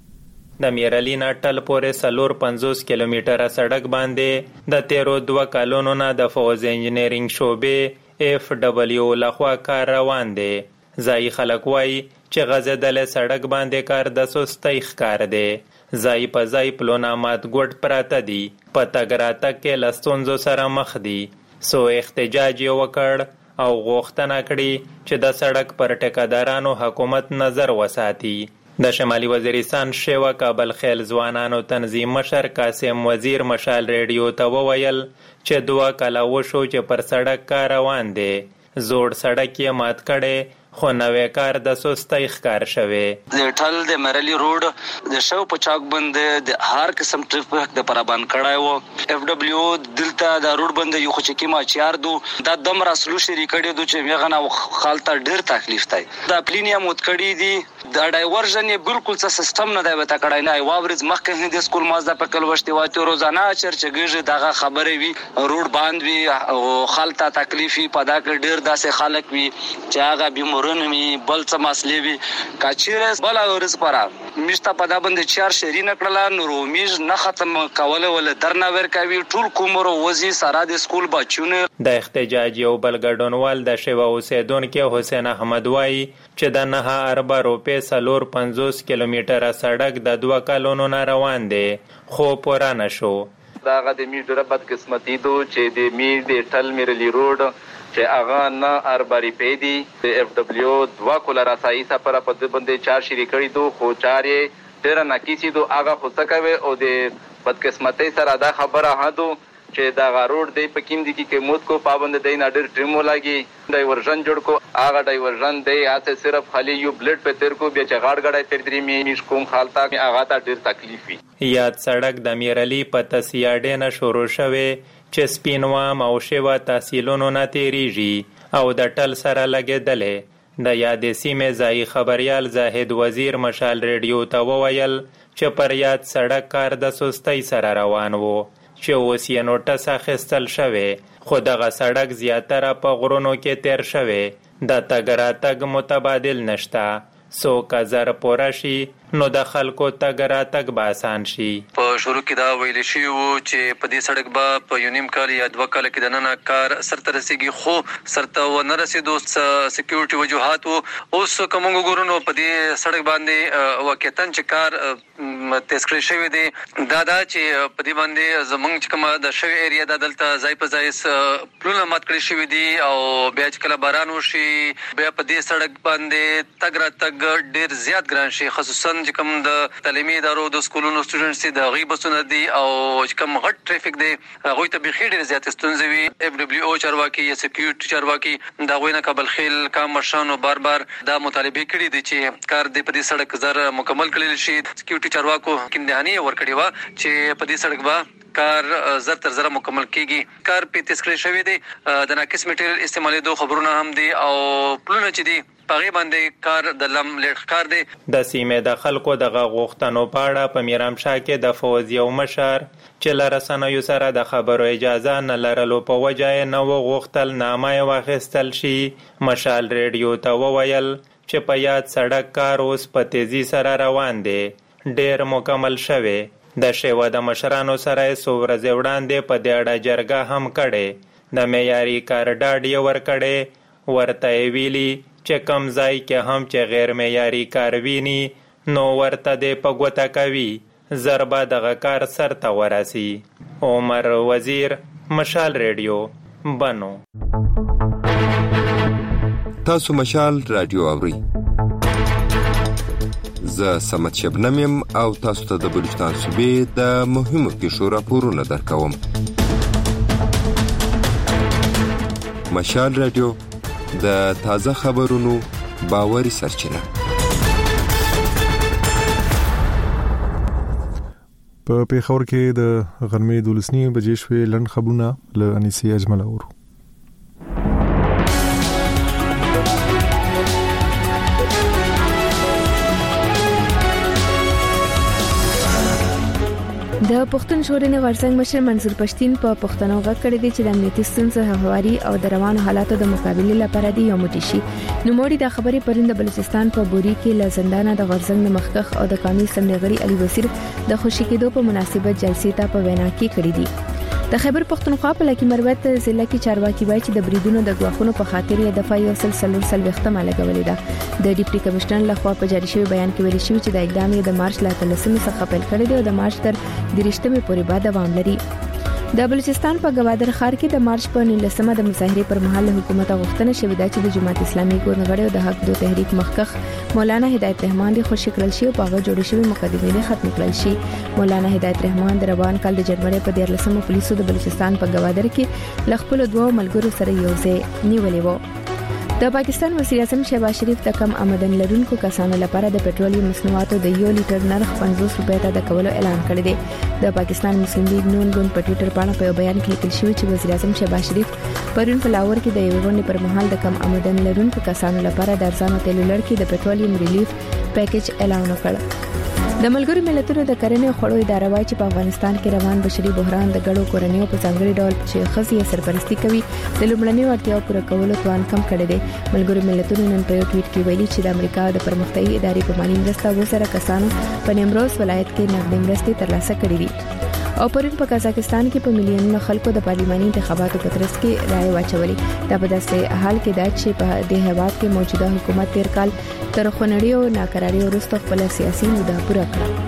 د میرلی نه ټل پورې سلور پنځوس کیلومتره سړک باندې د تیرو دوه کالونو نه د فوز انجینرینګ شعبې اف ډبلیو لخوا کار روان دی. ځای خلک وایي چې غځېدلی سړک باندې کار د سستۍ ښکار دی. ځای په ځای پلونه مات ګوډ پراته دي. په تګ راتګ کې له ستونزو سره مخ دي. سو احتجاج یې وکړ او غوښتنه کړي چې د سړک پر ټیکهدارانو حکومت نظر وساتي. د شمالي وزیرستان شیوه کابل خیل ځوانانو تنظیم مشر قاسم وزیر مشال ریډیو ته وویل چې دوه کاله وشو چې پر سړک کار روان دی. زوړ سړک یې مات کړی خو نوې کار د سستۍ ښکار شوی. د ټل د مرلی روډ د شو په چاک باندې د هر قسم ټریفیک د پرابان کړای وو. اف ډبلیو دلته د روډ باندې یو خو چې کیما چار دو د دم راسلو شری کړي دو چې میغنه خالته ډیر تکلیف دی. د پلینیم مت کړي دي د ډایورژن بالکل څه سیستم نه دی وته کړای نه واورز مخکې د سکول مازه په کل وشتي واته روزانه چرچګږي دغه خبرې وي روډ باند وي او خالته تکلیفي پدا کې ډیر داسې خلک وي چې هغه بیمار رنمی بل څه مسلې وي کاچیرس بل اورس پرا مشته پدا باندې چار شری نکړلا نورو میز نه ختم کوله ول درنا ور کوي ټول کومرو وزي سارا د سکول بچونه. د احتجاج یو بل ګډونوال د شیوا اوسیدونکو حسین احمد وای چې د نه اربع روپې سلور پنځوس کیلومتره سړک د دوه کالونو نه روان دی خو پورا نشو. داغه د می ډېر بد قسمتي دو چې د می د ټل میرلی روډ چې هغه نه ارباري پیدي د اف ډبلیو دوا کوله راسایي سفر په د باندې چار شری کړي دو خو چارې ډېر ناکیسي دو هغه خو څه کوي او د بدقسمتۍ سره دا خبره هادو چې دا غاروډ دی په کیم دي کې موت کو پابند دی نه ډېر ټریمو لاګي ډایورژن جوړ کو هغه ډایورژن دی هاته صرف خالي یو بلډ په تیر کو بیا چې غاړ غړای تر درې می نش کوم حالت هغه ته ډېر تکلیف وي. یاد سړک د میرلی په تسیاډې نه شروع شوه چې سپینوام او شیوا تحصیلونو نه تیریږي او د ټل سره لګېدلې. د یادې سیمې ځایي خبریال زاهد وزیر مشال ریډیو ته وویل چې پر یاد سړک کار د سستۍ سره روان وو چې اوس یې نوټس اخیستل شوی خو دغه سړک زیاتره په غرونو کې تیر شوی. د تګ راتګ متبادل نشته. سو کزر پورا شي نو د خلکو تګ راتګ به آسان شي. په شروع کې دا ویل شي وو چې په دې سړک به په یو نیم کال یا دوه کال کې د نن کار سرته رسیږي خو سرته و نه رسیدو سکیورټي وجوهات وو. اوس کوم ګورونو په دې سړک باندې واقعتاً چې کار تیز کړی شوی دی دا دا چې په دې باندې زمونږ چې کومه د شوی ایریا د دلته ځای په ځای پلونه مات کړی شوی دی او بیا چې کله باران وشي بیا په دې سړک باندې تګ راتګ ډیر زیات ګران شي خصوصا چې کوم د تعلیمي ادارو د سکولونو سټوډنټس دي د غیبسونه دي او چې کوم غټ ټریفیک دی هغه ته به خېډ زیات ستونزې وي. اف ډبلیو او چارواکي یا سکیورټي چارواکي دا غوینه کابل خیل کام مرشانو بار بار دا مطالبه کړي دي چې کار دې په دې سړک زر مکمل کړل شي. سکیورټي چارواکو کیندهانی ورکړي وا چې په دې سړک با کار زر تر زر مکمل کیږي. کار په تسکړې شوی دی د ناقص میټریل استعمالېدو خبرونه هم دي او پلونه چې دي پغې باندې کار د لم لټ کار دی. د سیمې د خلکو دغه غوښتنو په اړه په میرامشاه کې د فوز یو مشر چې له رسنیو سره د خبرو اجازه نه لرلو په وجه یې نه وغوښتل نامه یې واخیستل شي. مشال ریډیو ته وویل چې په یاد سړک کار اوس په تیزی سره روان دی ډیر مکمل شوی. د شیوه د مشرانو سره یې څو ورځې وړاندې په دې اړه جرګه هم کړې. د معیاري کار ډاډ یې ورکړی. ورته یې ویلي چې کم ځای کې هم چې غیر معیاري کار ویني نو ورته دې په ګوته کوي زر به دغه کار سرته ورسي. عمر وزیر مشال ریډیو بنو. تاسو مشال رادیو اورئ. زه سمت شبنم یم او تاسو ته د بلوچستان صوبې د مهمو پیښو راپورونه درکوم. مشال رادیو د تازه خبرونو باوري سرچینه. په پیښور کې د غرمې دولسنی بجې شوې لند خبرونه له انیسي اجمل اورو. د پښتون ژغورنې غورځنګ مشر منصور پښتين په پښتنو غږ کړی دی چې د امنیتي ستونزو هواري او د روانو حالاتو د مقابله لپاره دی یو موټی شي. نو موري د خبرې پرند بلوچستان په بوري کې ل زندانه د غورځنګ د مخکخ او د قومي سمندري علي وزیر د خوشی کېدو په مناسبت جلسې ته په وینا کې کړی دی. د خیبر پختونخوا په لکی مروت ضلع کې چارواکي وایي چې د بریدونو د غواخونو په خاطر یې د فایو سلسله سلوختمه لګولې ده. د ډیپټي کمشنر لخوا په جاری شوی بیان کې ویل شوی چې د اقدام د مارچ لا تلسمه څخه پیل کړی دی او د مارچ تر درشتمه پورې بعد دوام لري. د بلوچستان په گوادر ښار کې د مارچ په نولسمه د مظاهرې پر مهال حکومت غوښتنه شوې ده چې د جماعت اسلامي ګوندغړو د حق دو تحریک مخکخ مولانا هدایت رحمان د خوشی کړل شي او په هغه جوړ شوی مقدمې ختم کړل شي. مولانا هدایت رحمان د روان کال د جنوري په دیارلسمه پولیسو د بلوچستان په گوادر کې لخپل دوه ملګرو سره یو ځای نیولې و. د پاکستان وزیر اعظم شهباز شریف د کم آمدن لرونکو کسانو لپاره د پېټرولیم مصنوعاتو د یو لیټر نرخ پنځوس روپیا ته د کولو اعلان کړی دی. د پاکستان مسلم لیگ نون ګوند په ټوئیټر باندې په بیان کې لیکل شوی چې وزیر اعظم شهباز شریف پرون په لاهور کې د یو غونډې پر مهال د کم آمدن لرونکو کسانو لپاره د ارزانه تیلو لړ کې د پېټرولیم ریلیف پیکیج اعلان وکړ. د ملګرو ملتونو د کرنې او خړو اداره وايي چې په افغانستان کې روان بشري بحران د ګډو کورنیو په ځانګړي ډول چې خزي سرپرستی کوي د لومړنیو اړتیاو پوره کولو توان کم کړی دی. ملګرو ملتونو نن په یو ټویټ کې ویلي چې د امریکا د پرمختیایي ادارې په مالی مرسته وسره کسانو په نیمروز ولایت کې نقدي مرستې ترلاسه کړې دي. او پرون په قزاقستان کې په میلیونونو خلکو د پارلماني انتخاباتو په ترڅ کې رائے واچولې. دا په داسې حال کې ده چې په دې هیواد کې موجوده حکومت تیر کال تر خونړی او ناکراری وروسته خپل سیاسي موده پوره کړه.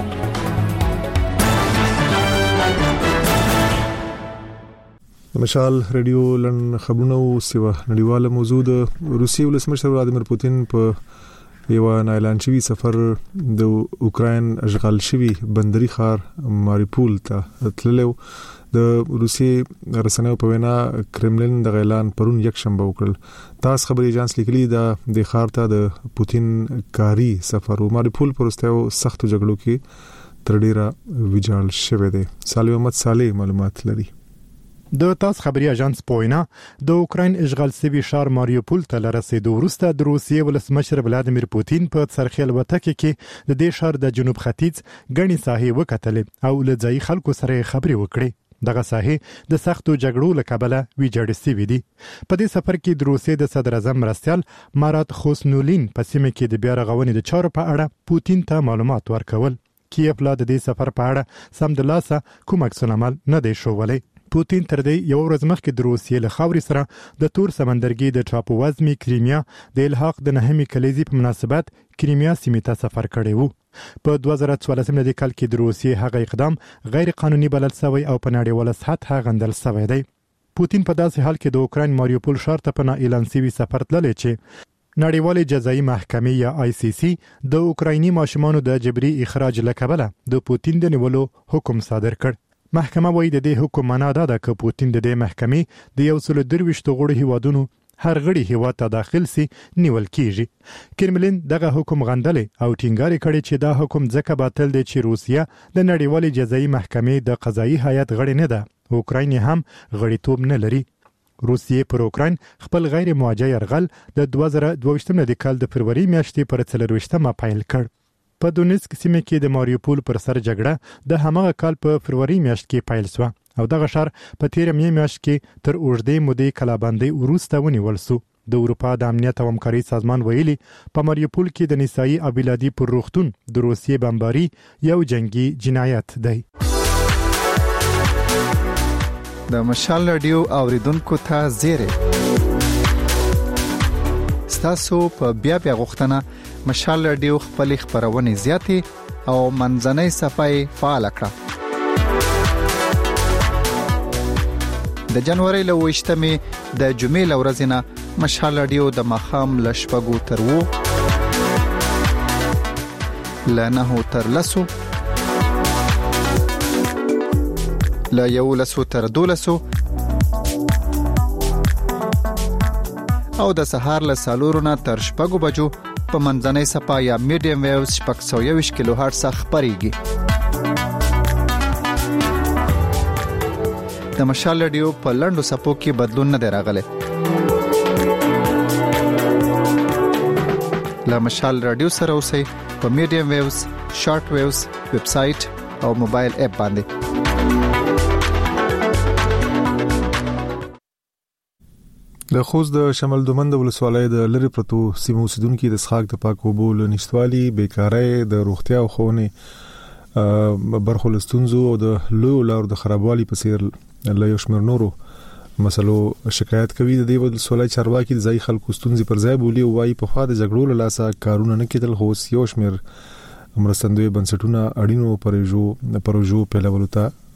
مشال رادیو لن خبرونه او سیوا نړیواله موضوع د روسي ولسمشر ولادیمیر پوتین په یو اعلان شوی سفر د اوکراین اشغال شوی بندري ښار ماریپول ته تللو. د روسي رسنیو په وینا کرملین د اعلان پرون یک شنبه وکړل. تاسو خبري ایجنس لیکلي دا د ښار ته د پوتین کاری سفر او ماریپول پرستیو سختو جګړو کې تر ډیره ویجاړ شوی دی. سالم احمد صالح معلومات لري. د تاس خبري اژانس پوینا د اوکراین اشغال سوي ښار ماریوپول ته لرسېدو وروسته د روسیې ولسمشر ولادیمیر پوتین په څرخیل وتکه کې د دې ښار د جنوب ختیځ غني ساحې وکتلې او له ځای خلکو سره خبري وکړي. دغه ساحې د سختو جګړو له کبله ویجاړې شوې دي. په دې سفر کې د روسیې د صدر اعظم مرستیال مارات خوسنولین په سیمه کې د بیا رغونې د چارو په اړه پوتین ته معلومات ورکول. کیف لا د دې سفر په اړه سم د لاسه کوم عکس العمل نه دی شوولی. پوتین تر دې یو ورځ مخکې د روسیې له خاورې سره د تور سمندرګي د ټاپووزمي کریمیا د الحاق د نهمې کلیزې په مناسبت کریمیا سیمې ته سفر کړی وو. په دوه زره څوارلسم کال کې د روسیې هغه اقدام غیر قانوني بلل شوی او په نړیواله سطح غندل شوی دی. پوتین په داسې حال کې د اوکراین ماریوپول ښار ته په اعلان شوی سفر تللی چې نړیوالې جزایي محکمې یا آی سی سی د اوکرایني ماشومانو د جبري اخراج لکبله د پوتین د نیولو حکم صادر کړ. محکمه وایي د دې حکم معنا دا ده چې پوتین د دې محکمې د یو سل درويشت غړو هیوادونو هر غړي هیواد ته داخل سي نیول کیږي. کرملین دغه حکم غندل او ټینګار کړي چې دا حکم ځکه باطل دی چې روسیا د نړیوالې جزایي محکمې د قضایي هیئت غړی نه ده. اوکراین هم غړیتوب نه لري. روسیې پر اوکراین خپل غیر موجه يرغل د دوه زره دوه ویشتم کال د فروری میاشتې پر څلرويشتمه پیل کړ. په دونیسک سیمه کې د ماریوپول پر سر جګړه د همغه کال په فروری میاشت کې پیل شو او دغه ښار په تیر می میاشت کې تر اوږدې مودې کلابندۍ وروسته ونیول شو. د اروپا د امنیت او همکاري سازمان ویلي په ماریوپول کې د نسایي او بلادي پر روغتون د روسیې بمباري یو جنگي جنایت دی. د مشال رادیو اوریدونکو ته زیره ستاسو په بیا بیا غوښتنه مشال رادیو خپل خبرونه زیاتې او منځنۍ صفحه فعال کړه. د جنوري له وشتمې د جمعې لورځ نه مشال رادیو د مخام لشپګو تر وو لنه تر لسو لا یو لسو تر دولسو او د سهار له سالورونه تر شپږو بجو په منځنۍ صفحه یا میډیم ویوز شپږ سوه یوویشت کیلو هرتز خبريږي. د مشال رادیو په لنډو صفحو کې بدلون نه دی راغلی. له مشال رادیو سره اوسئ په میډیم ویوز، شارټ ویوز، ویب سټ او موبایل اپ باندې. د خوست د شمال دومند ولسوالۍ د لری پرتو سیمو اوسیدونکو د اسحاق د پاک اوبو نشټوالي بیکارۍ د روغتیا او خونې برخو لستونزو او د لوی لار د خرابوالي په سیر له یو شمېر نورو مسلو شکایت کوي. د دې ولسوالۍ چارواکي د ځای خلکو ستونزې پر ځای بولی او وايي په خوا د جګړو له لاسه کارونه نه کېدل، خو یو شمېر مرستندوی بنسټونه اړینو پروژو پروژو په لولو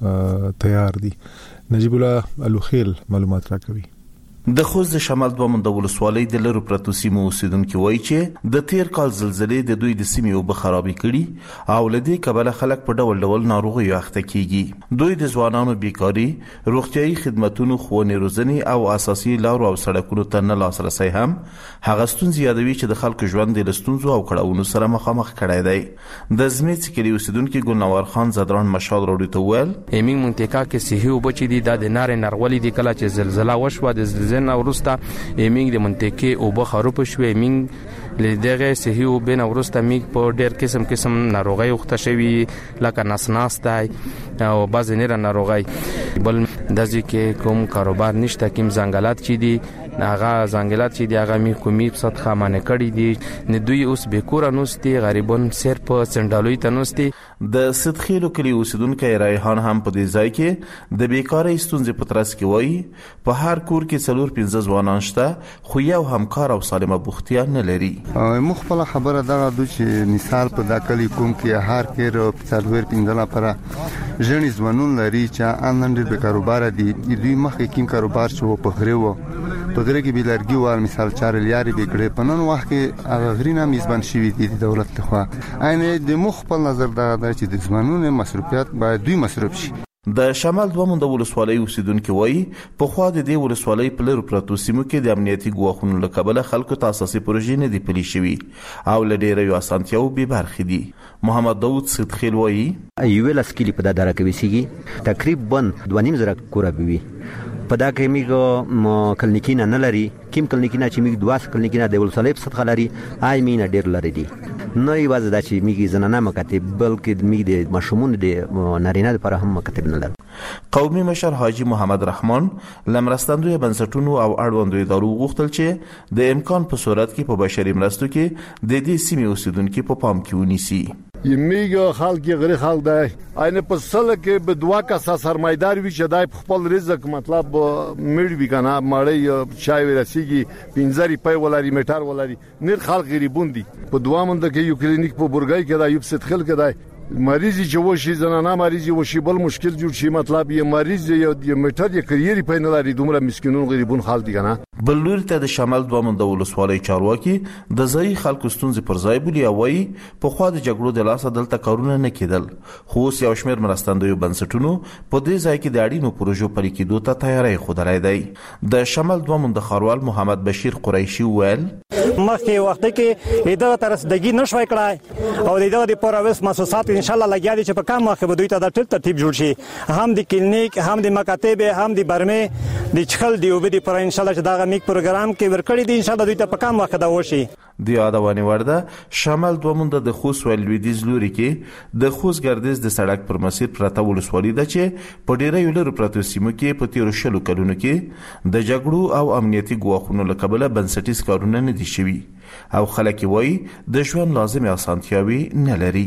ته تیار دي. نجیب الله الوخیل معلومات راکوي. د خوست د شمال دومند ولسوالۍ د لرو پرتو سیمو اوسیدونکو وایي چې د تیر کال زلزلې د دوی د سیمې اوبه خرابې کړي او لدې کبله خلک په ډول ډول ناروغیو اخته کیږي. دوی د ځوانانو بیکاری، روغتيایي خدماتونو، ښوونې روزنې او اساسي لارو او سړکونو ته نه لاسرسي هم هغه ستونزې یادوي چې د خلکو ژوند د ستونزو او کړهونو سره مخامخ کړی دی. د زمیت کلی اوسیدونکو ګلنوار خان زدران مشال راډیو ته ویل ایمینګ منطقه کې صحي اوبه چې دي د نار نرغولي د کله چې زلزلہ وشوه د زلزلې ورسته ایمینګ د منطقې اوبه خراب شوه. ایمینګ لدغه صحي او بین ورسته میګ په ډېر قسم قسم ناروغي وخته شوی لکه نسناس دی او بعض نه ناروغي بل د ځکه کوم کاروبار نشته کوم ځنګلات چې دي هغه ځنګلات چې دی هغه می کومي صد خامانه کړی دي نه دوی اوس به کور انوستي غریبون سر په سندالوي تنوستي. د صدخیلو کلی اوسیدونکو ریحان هم په دې ځای کې د بیکارۍ ستونزې په ترڅ کې وایي په هر کور کې څلور پنځه ځوانان شته خو یو همکار او سالمه بوختیا نه لري. مخ په خبره دا د چې مثال په داخلي کوم کې هر کې څلور پنځه لپاره ژوند ځوانون لري چې انلاین د کاروبار دي دوی مخکې کوم کاروبار شو په غریو په غره کې بلارګي وال مثال چار لیاري بګړې په نن وخت کې هغه غرینا میزبان شوی دي د دولت لخوا. عینه د مخ په نظر دا چې د ځوانونو مصرفيات باید دوی مصرف شي. د شمال دومند ولسوالۍ اوسیدونکو وایي په خوا د دې ولسوالۍ په لرو پرتو سیمو کې د امنیتي ګواښونو له کبله خلکو ته اساسي پروژې نه دي پلي شوي او له ډېرو اسانتیاو بې برخې دي. محمد داود صدخیل وایي یو لاس کلی په دره کې وسیږي تقریبا دوه نیم زره کور به وي په دا کې میګو کلینیکونه نه لري کوم کلینیکونه چې میګ دواس کلینیکونه د ولسوالۍ په سطح لري آی مینه ډېر لري دي نه یوازې دا چې میګ زنانه مکاتب بلکې میګ د مشمون د نارینه لپاره هم مکاتب نه لري. قومي مشر حاجی محمد رحمان لمرستندوی بنسټونو او اړوندو ادارو غوښتل چې د امکان په صورت کې په بشري مرستو کې د دې سیمې اوسیدونکو په پام کې ونیسي. یمیګه خلک غری خلک دی اینه په سله کې به دوا کا سرمایدار وی چې دای خپل رزق مطلب مړ وی کنه مړی چای ورسیږي پنځري پي ولاري میټر ولاري نیر خلک غریبون دي په دوا مند کې یو کلینیک په برګای کې دا یو ست خل کې دی مریضی چې وشي زنانه مریضی وشي بل مشکل جوړ شي مطلب یې مریض یو میټر یې کریری په نه لري دومره مسکینون غریبون خلک دي کنه. بل لور ته د شمال دومند ولسوالۍ چارواکي د ځای خلکو ستونزې پر ځای بولی او وایي په خوا د جګړو د لاسه دلته کارونه نه کېدل خو اوس یو شمېر مرستندوی بنسټونو په دې ځای کې د اړینو پروژو پلي کېدو ته تیاری ښودلی دی. د شمال دومند ښاروال محمد بشیر قریشي ویل مخکې وخت کې اداره ترسدګي نشوي کړای او د اداره د پرویس مؤسسات ان شاء الله لګیا دي چې په کم وخت به دوی ته د ټول ترتیب جوړ شي هم د کلینیک هم د مکاتب هم د برمه د چخل دی وبدي پر ان شاء الله چې دا میک پروګرام کې ورکړی دي ان شاء الله دوی ته په کم وخت دا وشي. د یادوانی ورده شمال دومند د خوست ول لویدیز لوري کې د خوست ګردیز د سړک پر مسیر پرته ولسوالۍ ده چې په ډیره یو لرو پرته سیمو کې په تیر شلو کلونو کې د جګړو او امنیتي ګواښونو له کبله بنسټیز کارونه نه دي شوي او خلک وایي د ژوند لازمي اسانتیاوي نه لري.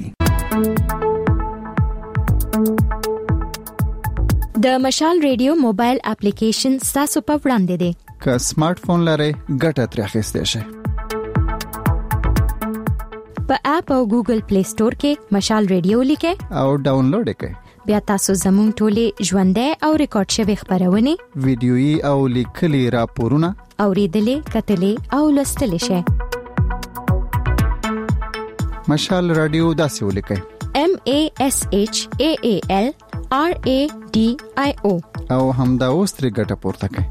د مشال ریډیو موبایل اپلیکیشن تاسو په وړاندې دی که سمارټ فون لرئ ګټه ترې اخیستئ شئ. په اپ او ګوګل پلی سٹور کې مشال ریډیو لیکئ او ډاونلوډ کړئ. بیا تاسو زموږ ټولې ژوندۍ او ریکارډ شوی خبرونه ویډیويي او لیکلي راپورونه اوریدلې کتلې او لوستلې شئ. مشال رادیو داسې ولیکئ M A S H A A L R A D I O او همدا اوس ترې ګټه پورته کړئ.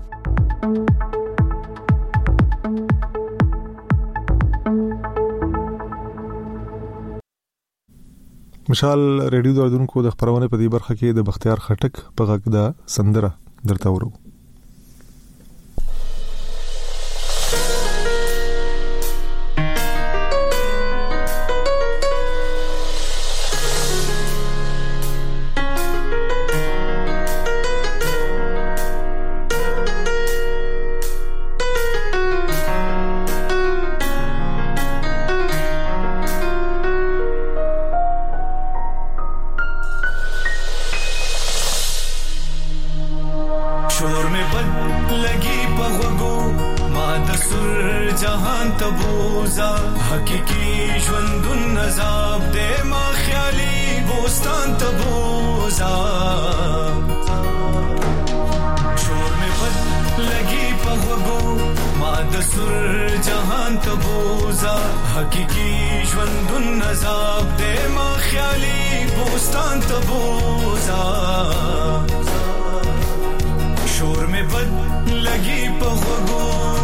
مشال ریډیو دردونکو د خبرونه په دې برخه کې د بختیار خټک په غږ دا سندره درته ورو. مې بد لګي په غوږو ما د سر جهان ته بوزا حقيقي ژوندون عذاب دې ما خیالي بوستان ته بوزا شور مې بد لګي په غوږو ما د سر جهان ته بوزا حقيقي ژوندون عذاب دې ما خیالي بوستان ته بوزا شور میں بد لگی پغوگو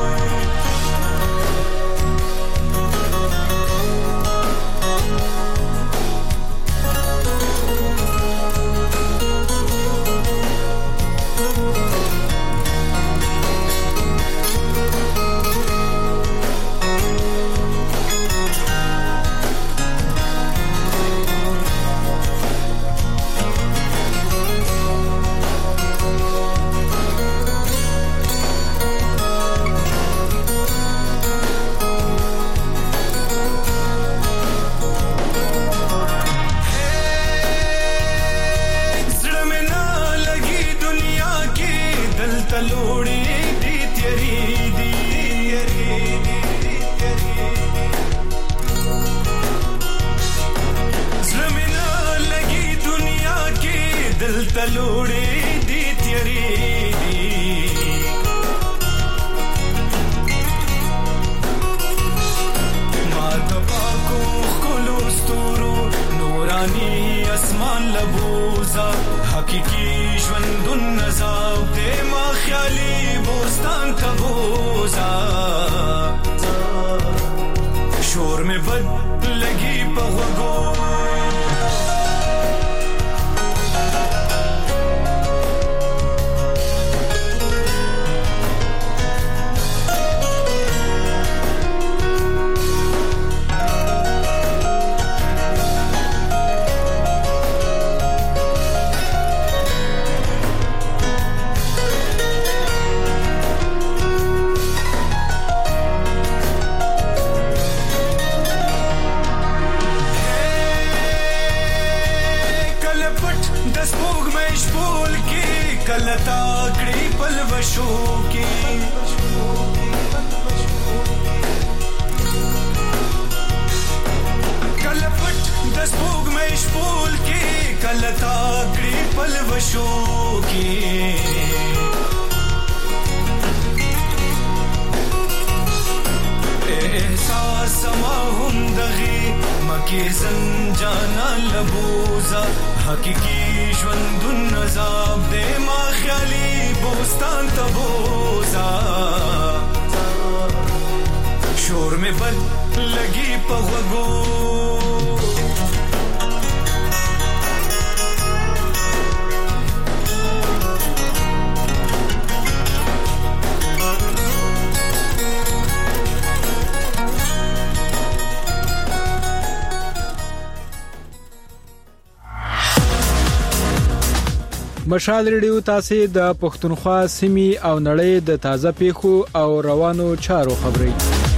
مشال ریډیو تاسو د پښتونخوا سیمې او نړۍ د تازه پیښو او روانو چارو خبري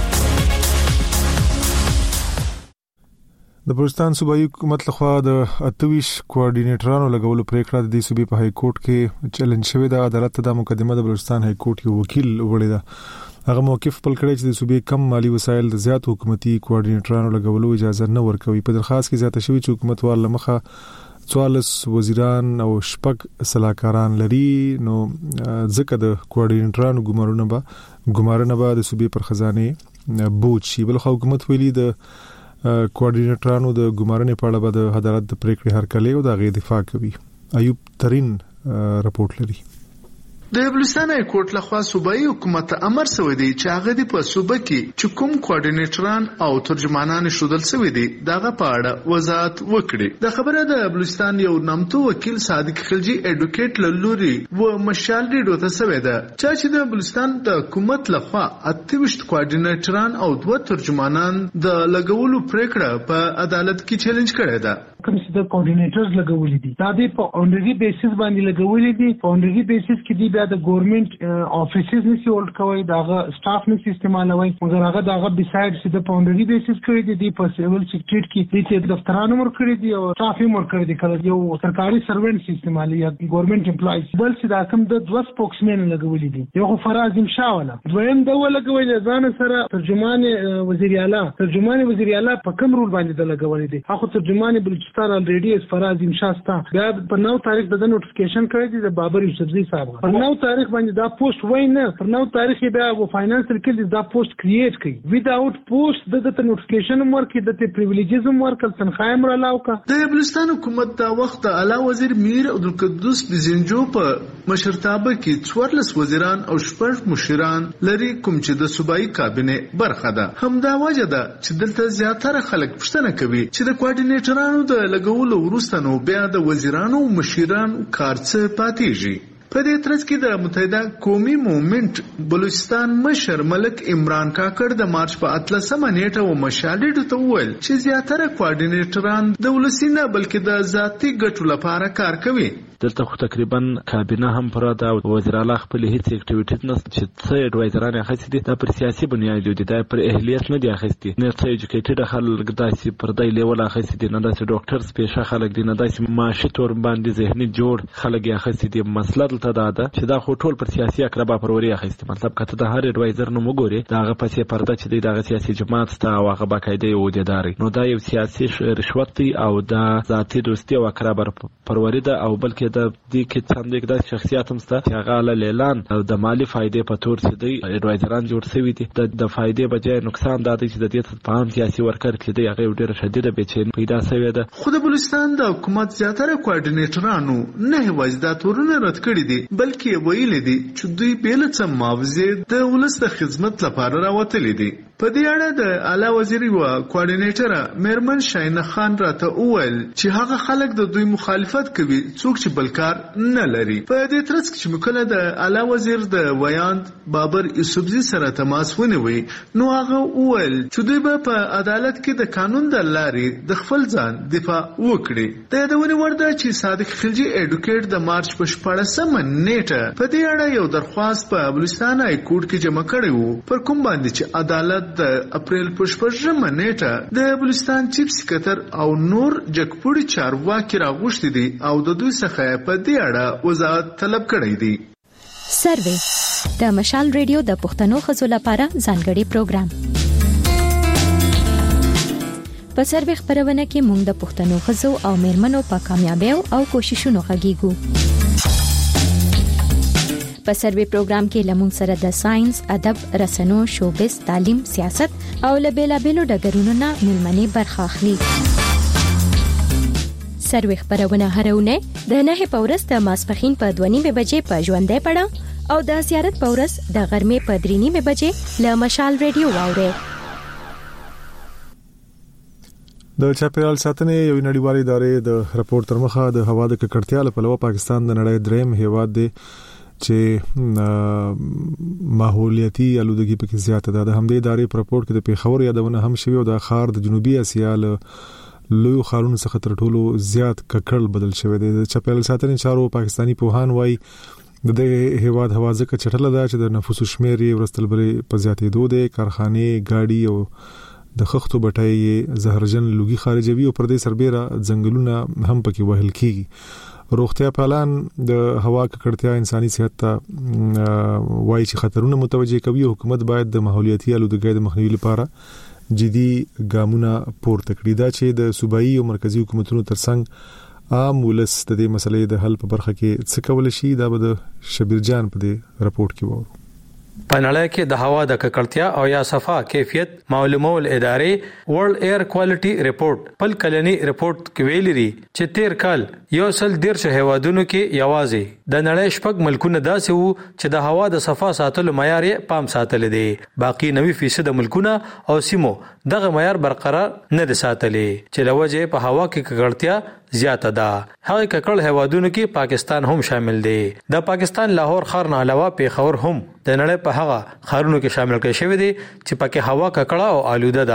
د بلوچستان صوبایي حکومت لخوا د اتویش کوارډینیټرانو لګولو پریکړه د صوبې په های کورټ کې چیلنج شوې ده. عدالت ته د مقدمه د بلوچستان های کورټ یو وکیل وړي ده. هغه موقف خپل کړی چې د صوبې کم مالی وسایل د زیات حکومتي کوارډینیټرانو لګولو اجازه نه ورکوي. په درخواست کې زیاته شوی چې حکومت وال مخه څوارلس وزیران او شپږ صلاحکاران لري. نو ځکه د کوارډینیټرانو ګمارونه به ګمارنه به د صوبې پر خزانه بوج شي. بل خو حکومت ویلي د کوارډینیټرانو د ګمارنې په اړه به د عدالت د پریکړې هرکلی او د غي دفاع کوي. ایوب ترين رپورټ لري. د بلوچستان های کورټ لخوا صوبایي حکومت امر شوی دی چې هغه د په صوبه کې چې کوم کوارډینیټران او ترجمانان شودل شوی دي دغه په اړه وضاحت وکړي. د خبره د بلوچستان یو نامتو وکیل صادق خلجی اډوکیټ لوري و مشال ریډو ته شوی ده چې د بلوچستان د حکومت لخوا اتويشت کوارډینیټران او دوه ترجمانان د لګولو پریکړه په عدالت کې چیلنج کړې ده. کوم څه د کوارډینیټرز لګولې دي دا د په اونري بیسس باندې لګولې دي په اونري بیسس کې دی بیا د ګورنمنت افیسز نشي ولټ کوي داغه سټاف نشي استعمالوي مګر هغه داغه بیسایډ چې د په اونري بیسس کوي دي په سیول سیکریټ کې د دفترانو مر کړی دي او سټاف یې مر کړی دي کله یو سرکاري سروینټ استعمالي یا ګورنمنت امپلایز بل چې دا کوم د دوه سپوکسمن لګولې دي یو خو فراز مشاوله دویم دا ولګولې ځان سره ترجمان وزیر اعلی ترجمان وزیر اعلی په کوم رول باندې د لګولې دي هغه ترجمان بلوچستان الریډي اس فراز مشاستا بیا په نو تاریخ د نوټیفیکیشن کړی دی د بابر یوسفزي صاحب په نو تاریخ باندې دا پوسټ وای نه په نو تاریخ بیا و فاینانشل کې دا پوسټ کریټ کړي وداوت پوسټ د د نوټیفیکیشن ورکې د پریویلیجز ورکل تنخواه مر علاوه کا د بلوچستان حکومت دا وخت اعلی وزیر میر عبدالقدوس بزنجو په مشرتابه کې څوارلس وزیران او شپږ مشران لري کوم چې د صوبایي کابینه برخه ده همدا وجه ده چې دلته زیاتره خلک پوښتنه کوي چې د کوارډینیټرانو د لګولو وروسته نو بیا د وزیرانو مشرانو کار څه پاتېږي په دې ترڅ کې د متحده قومي موومېنټ بلوچستان مشر ملک عمران کاکړ د مارچ په اتلسمه نیټه و مشالډ ته وویل چې زیاتره کوارډینیټران د ولسی نه بلکې د ذاتي ګټو لپاره کار کوي دلته خو تقریبا کابینه هم پر دا وزیر اعلی خپل هیڅ اکټیویټیز نه چې څه اډوایزران اخیستي دي دا پر سیاسي بنیاد دي دا پر اهلیت نه دي اخیستي نه څه ایجوکیټډ خلک داسې پر دای لیول اخیستي دي نه داسې ډاکټرز پیشه خلک دي نه داسې معاشي تور باندې ذهني جوړ خلک اخیستي دي مسله دلته دا ده چې دا خو ټول پر سیاسي اقربا پروري اخیستي مطلب کته د هر اډوایزر نو وګوري دا هغه پسې پرده چې دی د سیاسي جماعت ستا او هغه باقاعده عہدیداري نو دا یو سیاسي رشوت دی او دا ذاتي دوستي او اقربا پروري ده او بلکې د دې کې څنګه یک داسې شخصیت هم ستا چې هغه له اعلان او د مالی فائدې په تور چې دی اډوایزران جوړ شوی دي د د فائدې بجای نقصان دا دی چې د دې په عام سیاسي ورکر کې دی هغه ډیره شدیده بېچین پیدا شوی ده خو د بلوچستان د حکومت زیاتره کوارډینیټرانو نه هیڅ د تورونه رد کړی دي بلکې ویل دي چې دوی بیل څه معاوضه د ولس د خدمت لپاره راوتلي دي په دې اړه د اعلی وزیر و کوارډینیټر میرمن شاینه خان راته وویل چې هغه خلک د دوی مخالفت کوي څوک چې بلکار نه لري په دې ترڅ کې چې مکله د اعلی وزیر د ویاند بابر یوسفزي سره تماس ونیوي نو هغه وویل چې دوی به په عدالت کې د قانون د لارې د خپل ځان دفاع وکړي د یادونې وړ ده چې صادق خلجي اډوکیټ د مارچ په شپاړسمه نیټه په دې اړه یو درخواست په بلوچستان های کورټ کې جمع کړی وو پر کوم باندې چې عدالت د اپریل په شپږمه نیټه د بلوچستان چیف سکرټر او نور جګپوړي چارواکي راغوښتي دي او د دوی څخه په دې اړه وضاحت طلب کړی دی سروې د مشال ریډیو د پښتنو خزو لپاره ځانګړي پروګرام په سروې خبرونه کې موږ د پښتنو خزو او میرمنو په کامیابیو او کوششونو غږیږو په سروې پروګرام کې لمون سره د ساينس، ادب، رسنو، شوبز، تعلیم، سیاست او لبیلابیلو ډګرونو نه ملمنې برخه اخلي. سروې خبرونه هرونه د نه په ورځ د ماسپخین په دوه نیمه بجې په ژوندې پړه او د زیارت په ورځ د غرمې په درې نیمه بجې له مشال ریډیو واوري. د چاپیریال ساتنې یو نړیوالې ادارې د راپور تر مخه د هوا د ککړتیا له پلوه پاکستان د نړۍ دریم هیواد دی چې ماحولیاتي آلودګي پکې زیاته ده. د همدې ادارې په راپور کې د پیښور یادونه هم شوی او د خار د جنوبي اسیا له لوی خارونو څخه تر ټولو زیات ککړ بدل شوی دی. د چاپیریال ساتنې چارو پاکستانی پوهان وایي د دې هیواد هوا ځکه چټله ده چې د نفوسو شمیر یې ورستلبري په زیاتېدو دی. کارخانې، ګاډي او د خښتو بټۍ زهرجن لوګي خارجوي او پر دې سربېره ځنګلونه هم پکې وهل کیږي. روغتیا پالان د هوا ککړتیا انساني صحت ته وایي چې خطرونه متوجه کوي. حکومت باید د ماحولیاتي آلودګۍ د مخنیوي لپاره جدي ګامونه پورته کړي. دا چې د صوبایي او مرکزی حکومتونو ترڅنګ عام ولس د دې مسلې د حل په برخه کې څه کول شي دا به د شبیر جان په دې راپورټ کې وو. په نړۍ کې د هوا د ککړتیا او یا صفا کیفیت معلومول ادارې ورلد ایر کوالټي ریپورت پل کلنی ریپورت کې ویلي دي چې تیر کال یو سل ډیر هیوادونو کې یوازې د نړۍ شپږ ملکونه داسې وو چې د هوا د صفا ساتلو معیار یې پام ساتل دي. باقي نوي فیصد ملکونه او سیمو دغه معیار برقرار نه دي ساتلې چې لوجه په هوا کې ککړتیا زیاته ده. هغه ککړ هیوادونو کې پاکستان هم شامل دی. د پاکستان لاهور ښار نه علاوه پیښور هم د نړۍ په هغه ښارونو کې شامل کړي شوی دی چې پکې هوا ککړه او آلوده ده.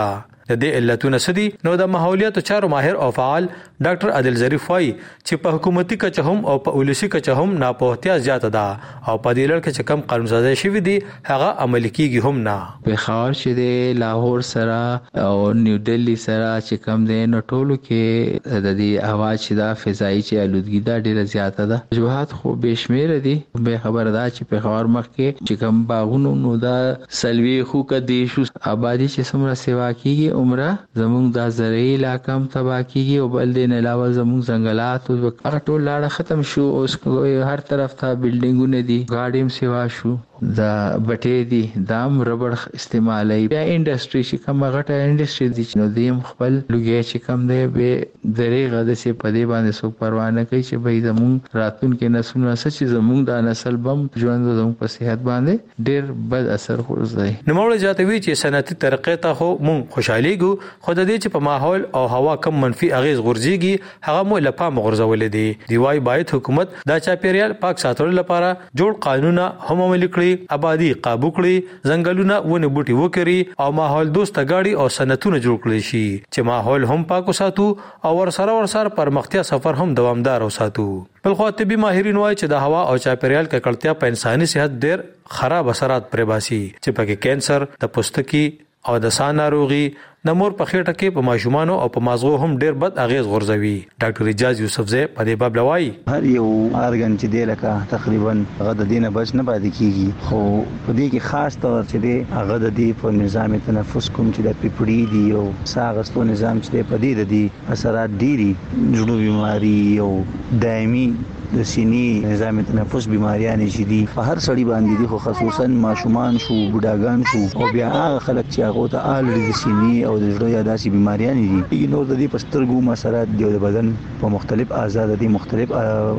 د دې علتونه سدي نو د ماحولیات چارو ماهر او فعال ډاکټر عادل ظریف وايي چې په حکومتي کچه هم او په ولسی کچه هم ناپوهتیا زیاته ده او په دې لړ کې چې کم قانون سازي شوی دي هغه عملي کیږي هم نه. پېښور چې د لاهور سره او نیو دلی سره چې کم دی نو ټولو کې د دې هوا چې دا فضایي چې آلودګي دا ډیره زیاته ده. وجوهات خو بشمیره دي. به خبر ده چې پېښور مخ کې چې کم باغونو نو دا سلوي خو کدي شو آبادی چې څومره سیوا کیږي عمره زموږ د زرعي علاقې هم تباہ کیږي او بل دین علاوه زموږ ځنګلات او هغه ټول لاړه ختم شو. اوس هر طرف ته بلډینګونه دي غاډیم سیوا شو دا بټې دي دام ربړ استعمالي بیا انډستری چې کوم غټه انډستری دي نو دیم خپل لګي چې کوم دی به درېغه د سي په دې باندې څوک پروا نه کوي چې به زموږ راتلونکي نسلونه سچ زموږ د نسل بم ژوند زموږ په صحت باندې ډېر بد اثر ورځي. نو موږ جاتوي چې صنعتي ترقې ته خو مونږ خوشاليږو خو د دې چې په ماحول او هوا کم منفي اغیز غورځيږي هغه مو لپاره مغرضول دي. دی وايي باید حکومت دا چاپیریال پاک ساتلو لپاره جوړ قانونا هم عملي کړي آبادی قابو کړي ځنګلونه ونه بوټي وکړي او ماحول دوست غاړي او صنعتونه جوړ کړي شي چې ماحول هم پاک وساتو او ورسره ورسره پرمختیا سفر هم دوامدار وساتو. بل خو طبي ماهرین وايي چې د هوا او چاپیریال ککړتیا په انساني صحت ډېر خراب اثرات پرې باسي چې پکې کینسر د پوستکي او د ساه ناروغي نمور په خېټه کې په ماشومان او په مازغو هم ډېر بد اغیز غورځوي. ډاکټر اجاز یوسفزی په دې باب لوي هر یو ارګن چې دی لکه تقریبا هغه د دینه بچ نه پاتې کیږي خو په دې کې خاص طور چې دی هغه د دې په نظام تنفس کوم چې د پیپړی دی او ساغستو نظام چې دی په دې د دې اثرات ډيري جوړو بیماری او دایمي د سینې نظام تنفس بیماریاں چې دي په هر سړي باندې دي خو خصوصا ماشومان شو بوډاګان شو او بیا هغه خلک چې هغه ته آلریډي د سینې او د زړه یا داسې بیماریاں دي نو د دې پسترګو مسرات دی د بدن په مختلف اعضاء دي مختلف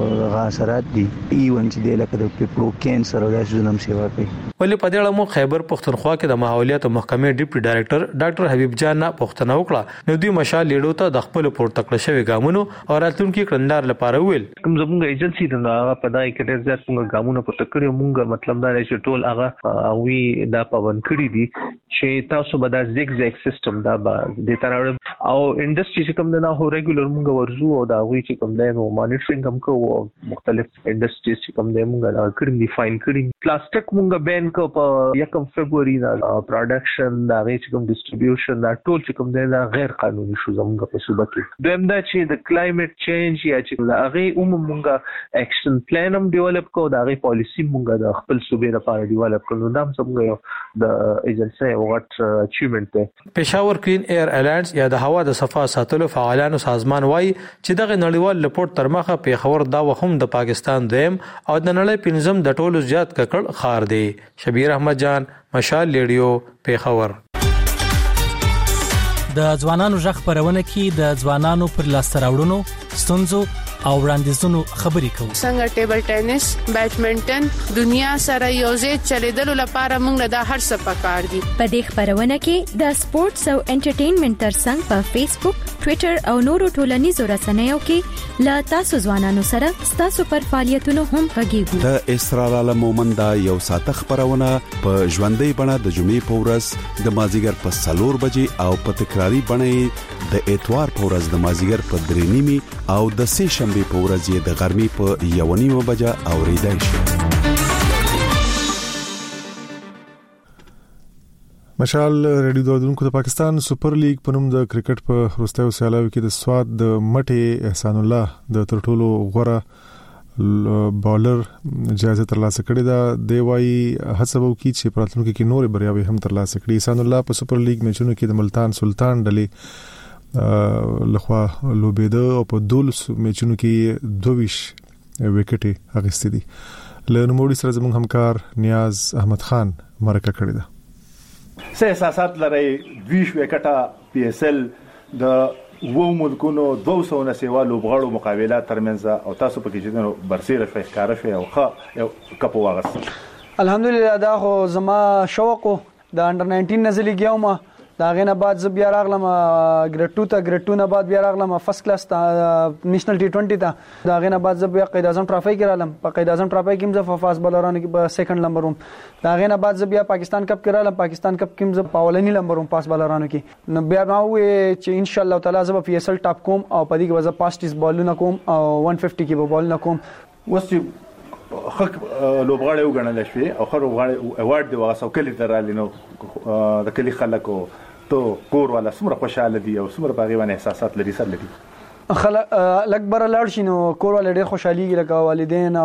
غاثرات دي ایون چې د لکه د پیپرو کینسر او داسې زنم سیوا کوي. ولې په دې اړه مو خیبر پښتونخوا کې د ماحولیات محکمې ډیپټي ډایریکټر ډاکټر حبیب جان نه پښتنه وکړه نو دوی مشال لیډو ته د خپل پورته کړ شوی ګامونو او راتلونکي کړندار لپاره ویل کوم زموږ ایجنسی د هغه په دای کې ډېر زیات موږ ګامونه پورته کړی موږ مطلب دا چې ټول هغه وی دا پون کړی دي چې تاسو به دا زیګ زیګ سیستم دا د تر او انډستری چې کوم نه هو ریګولر موږ ورزو او دا وی چې کوم نه مانیټرینګ هم کوو مختلف انډستریز چې کوم نه موږ کړی دي فاین کړی پلاستیک موږ بین کو په یکم فبراير دا پروډکشن دا وی چې کوم ډیسټریبیوشن دا ټول چې کوم نه غیر قانوني شو زموږ په صوبه کې دویم دا چې د کلایمټ چینج یا چې دا هغه عموم موږ اکشن پلان هم ډیولپ کو دا غي پالیسی موږ د خپل صوبې لپاره ډیولپ کړو دا هم څنګه د ایجنسی وغټ اچیومنت ده. پېښور کلین ایر الانس یا د هوا د صفا ساتلو فعالانو سازمان وايي چې دغه نړیوال رپورت تر مخه پېښور دا وهم د پاکستان دویم او د نړۍ پنځم د ټولو زیات ککړ خار دی. شبیر احمد جان مشال لیډیو پېښور. د ځوانانو ژغ خبرونه کې د ځوانانو پر لاسته راوړنو ستونزو او وړاندیزونو خبرې کوو. څنګه ټیبل ټینس، بیډمنټن دنیا سره یوځای چلیدلو لپاره موږ له هر څه پکار دي. په دې خبرونه کې د سپورتس او انټرټینمنټ ترڅنګ په فیسبوک، ټوئیټر او نورو ټولنیزو رسنیو کې لا تاسو ځوانانو سره تاسو پر فعالیتونو هم غږیږو. د اسرار عالم مومند یو ساعت خبرونه په ژوندۍ بڼه د جمعې په ورځ د مازیګر په سلور بجې او په تکراری بڼه د اتوار په ورځ د مازیګر په درې نیمي او د سه شنبه په ورځ یې د غرمې په یو نیمه بجه اوریدای شي. مشال ریډیو دوردونکو د پاکستان سپر لیګ په نوم د کرکټ په وروستیو سیالیو کې د سواد د مټي احسان الله د تر ټولو غوره بالر جایزه ترلاسه کړې ده. دی وايي هڅه وکړي چې په راتلونکي کې نورې بریاوې هم ترلاسه کړي. احسان الله په سپر لیګ میچونو کې د ملتان سلطان ډلې لخوا لوبېده او په دولس میچونو کې دویش وکټې اخیستې دي. له نوموړي سره زموږ همکار نیاز احمد خان مرکه کړې ده. سه احساسات لري دویش وکټه پی اس ال د وو ملکونو دوه سوه نه سیوا لوبغاړو مقابله ترمنځ او تاسو په کې چې نو برسيره شوي ښکارا شوي او ښه یو کپ واغست. الحمدلله دا خو زما شوق د انډر ناینټین نزل کېوم دا غینه بعد ز بیا راغلم ګریډ ټو ته ګریډ ټو نه بعد بیا راغلم فرست کلاس ته نېشنل ټي ټوئنټي ته دا غینه بعد ز بیا قائد اعظم ټرافي کې رالم په قائد اعظم ټرافي کې م ز فاست بالرانو کې په سیکنډ نمبر وم دا غینه بعد ز بیا پاکستان کپ کې رالم پاکستان کپ کې م ز پاولنی نمبر وم پاس بالرانو کې نو بیا ما وې چې ان شاء الله تعالی ز په پی اس ال ټاپ کوم او په دې کې وز پاسټیز بالونه کوم او ون ففټي کې بالونه کوم وسې خک لوبغاړی وګڼل شوی او خر وګړی ایوارډ دی واسو کلی ترالي نو د کلی خلکو ته کور ولا سمره خوشاله دي او سمره باغی باندې احساسات لري سره لري خلک لکبر لاړ شي نو کور ول ډېر خوشحاليږي لکه والدین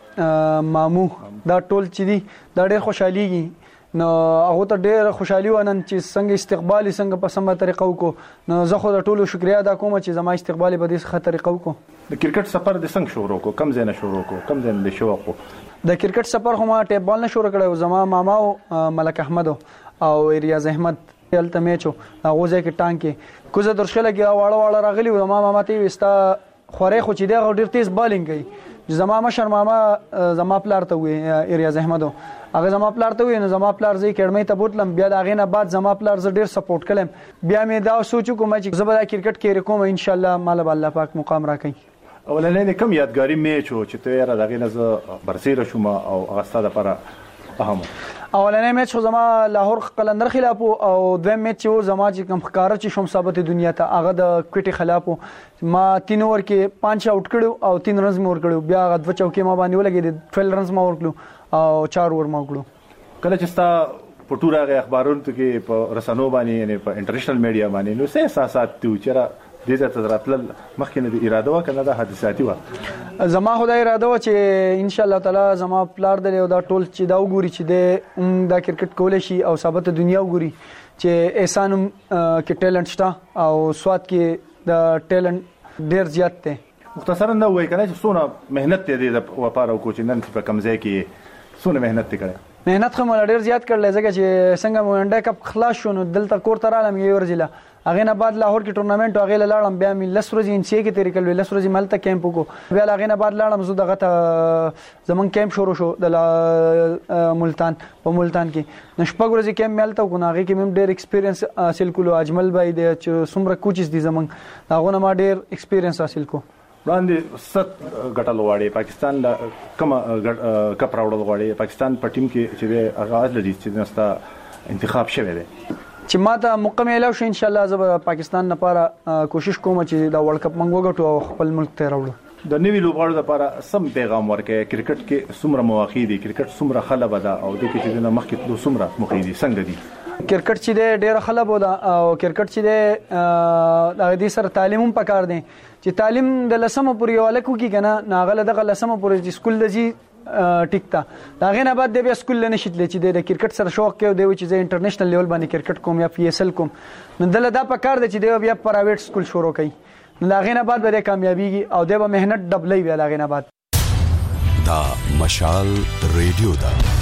او مامو دا ټول چې دي دا ډېر خوشحاليږي نو هغه ته ډېر خوشحالي ونن چې څنګه استقبال څنګه په سمه طریقه وکړو نو زه خو د ټولو شکریا ادا کوم چې زما استقبال په دې ښه طریقه وکړو د کرکټ سفر د څنګه شروع وکړو کم ځای نه شروع وکړو کم ځای نه شروع وکړو د کرکټ سفر خو ما ټیپ بال نه شروع کړو زما ماما او ملک احمد او ریاض احمد دلته میچو هغه ځای کې ټانک کې کوزه درشله کې واړه واړه راغلی و ما ماما ته وستا خورې خو چې دی ډېر تیز بالینګ کوي زما مشر ماما زما پلار ته وې ریاض احمد هغه زما پلار ته وې نو زما پلار زی کډمې ته بوتلم بیا دا غینه بعد زما پلار ز ډېر سپورټ کړم بیا مې دا سوچ کوم چې زبر کرکټ کې کوم ان شاء الله مال الله پاک مقام راکړي اولنې کوم یادګاری میچ و چې ته را دغه نه برسیره شوم او هغه ستاسو لپاره اهم اولنې میچ خو زما لاهور قلندر خلاف او دویم میچ و زما چې کوم ښکارا چې شوم ثابت دنیا ته هغه د کوټي خلاف ما تین اور کې پانچ اوټ کړو او تین رنز مور کړو بیا غد چوکي ما باندې ولګید ټوئلو رنز ما ور کړو او چار اور ما کړو کله چې ستا په ټوره غي اخبارونو کې په رسنو باندې یعنی په انټرنیشنل میډیا باندې نو څه احساسات ته چیرې دې ته تراتل مخکې نه اراده وکنه د حادثاتي و زما خدای اراده و چې ان شاء الله تعالی زما پلار دی او دا ټول چې دا وګوري چې د دا کرکټ کول شي او ثابت دنیا وګوري چې احسان کې ټیلنټ شته او سواد کې د ټیلنټ ډیر زیات دی مختصرا نو وای کنه چې څونه مهنت دې د وپاره کو چې نن په کمزې کې څونه مهنت کړي مهنت خو مل ډیر زیات کړل ځکه چې څنګه مونډه کپ خلاص شونه دلته کور ته رالم یو ورځله هغه نه بعد لاهور کې ټورنمنت هغه لاړم بیا مې لس ورځې ان سی کې تیرې کړل لس ورځې ملته کیمپ وکړو بیا هغه نه بعد لاړم زه دغه ته زمون کیمپ شروع شو د ملتان په ملتان کې نشپګ ورځې کیمپ ملته وکړو هغه کې مې ډېر ایکسپیرینس حاصل کړو اجمل بای د چې څومره کوچز دي زمون هغه نه ما ډېر ایکسپیرینس حاصل کړو وړاندې ست غټل غواړي پاکستان لا کوم کپ راوړل غواړي پاکستان په ټیم کې چې آغاز لري چې نستا انتخاب شوه دی چې ما ته موقع ملو شو ان شاء الله زه پاکستان لپاره کوشش کوم چې دا ورلد کپ منګو غټو او خپل ملک ته راوړو د نوی لوبغاړو لپاره سم پیغام ورکړي کرکټ کې څومره مواقع دي کرکټ څومره خلبه ده او د کې چې د مخکې د څومره موقع دي څنګه دي کرکټ چې ډېر خلبه ده او کرکټ چې د دې سره تعلیم هم پکار دي چې تعلیم د لسمه پورې ولکو کې کنه ناغله د لسمه پورې چې سکول دځي ټیکتا دا غنه بعد د بیا سکول نه شتل چې د کرکټ سره شوق کوي دی چې د انټرنیشنل لیول باندې کرکټ کوم یا پی اس ال کوم نو دله دا پکار دی چې دی بیا پرایویټ سکول شروع کړي دا غنه بعد به کامیابیږي او د به مهنت ډبلې وی دا غنه بعد دا مشال ریډیو دا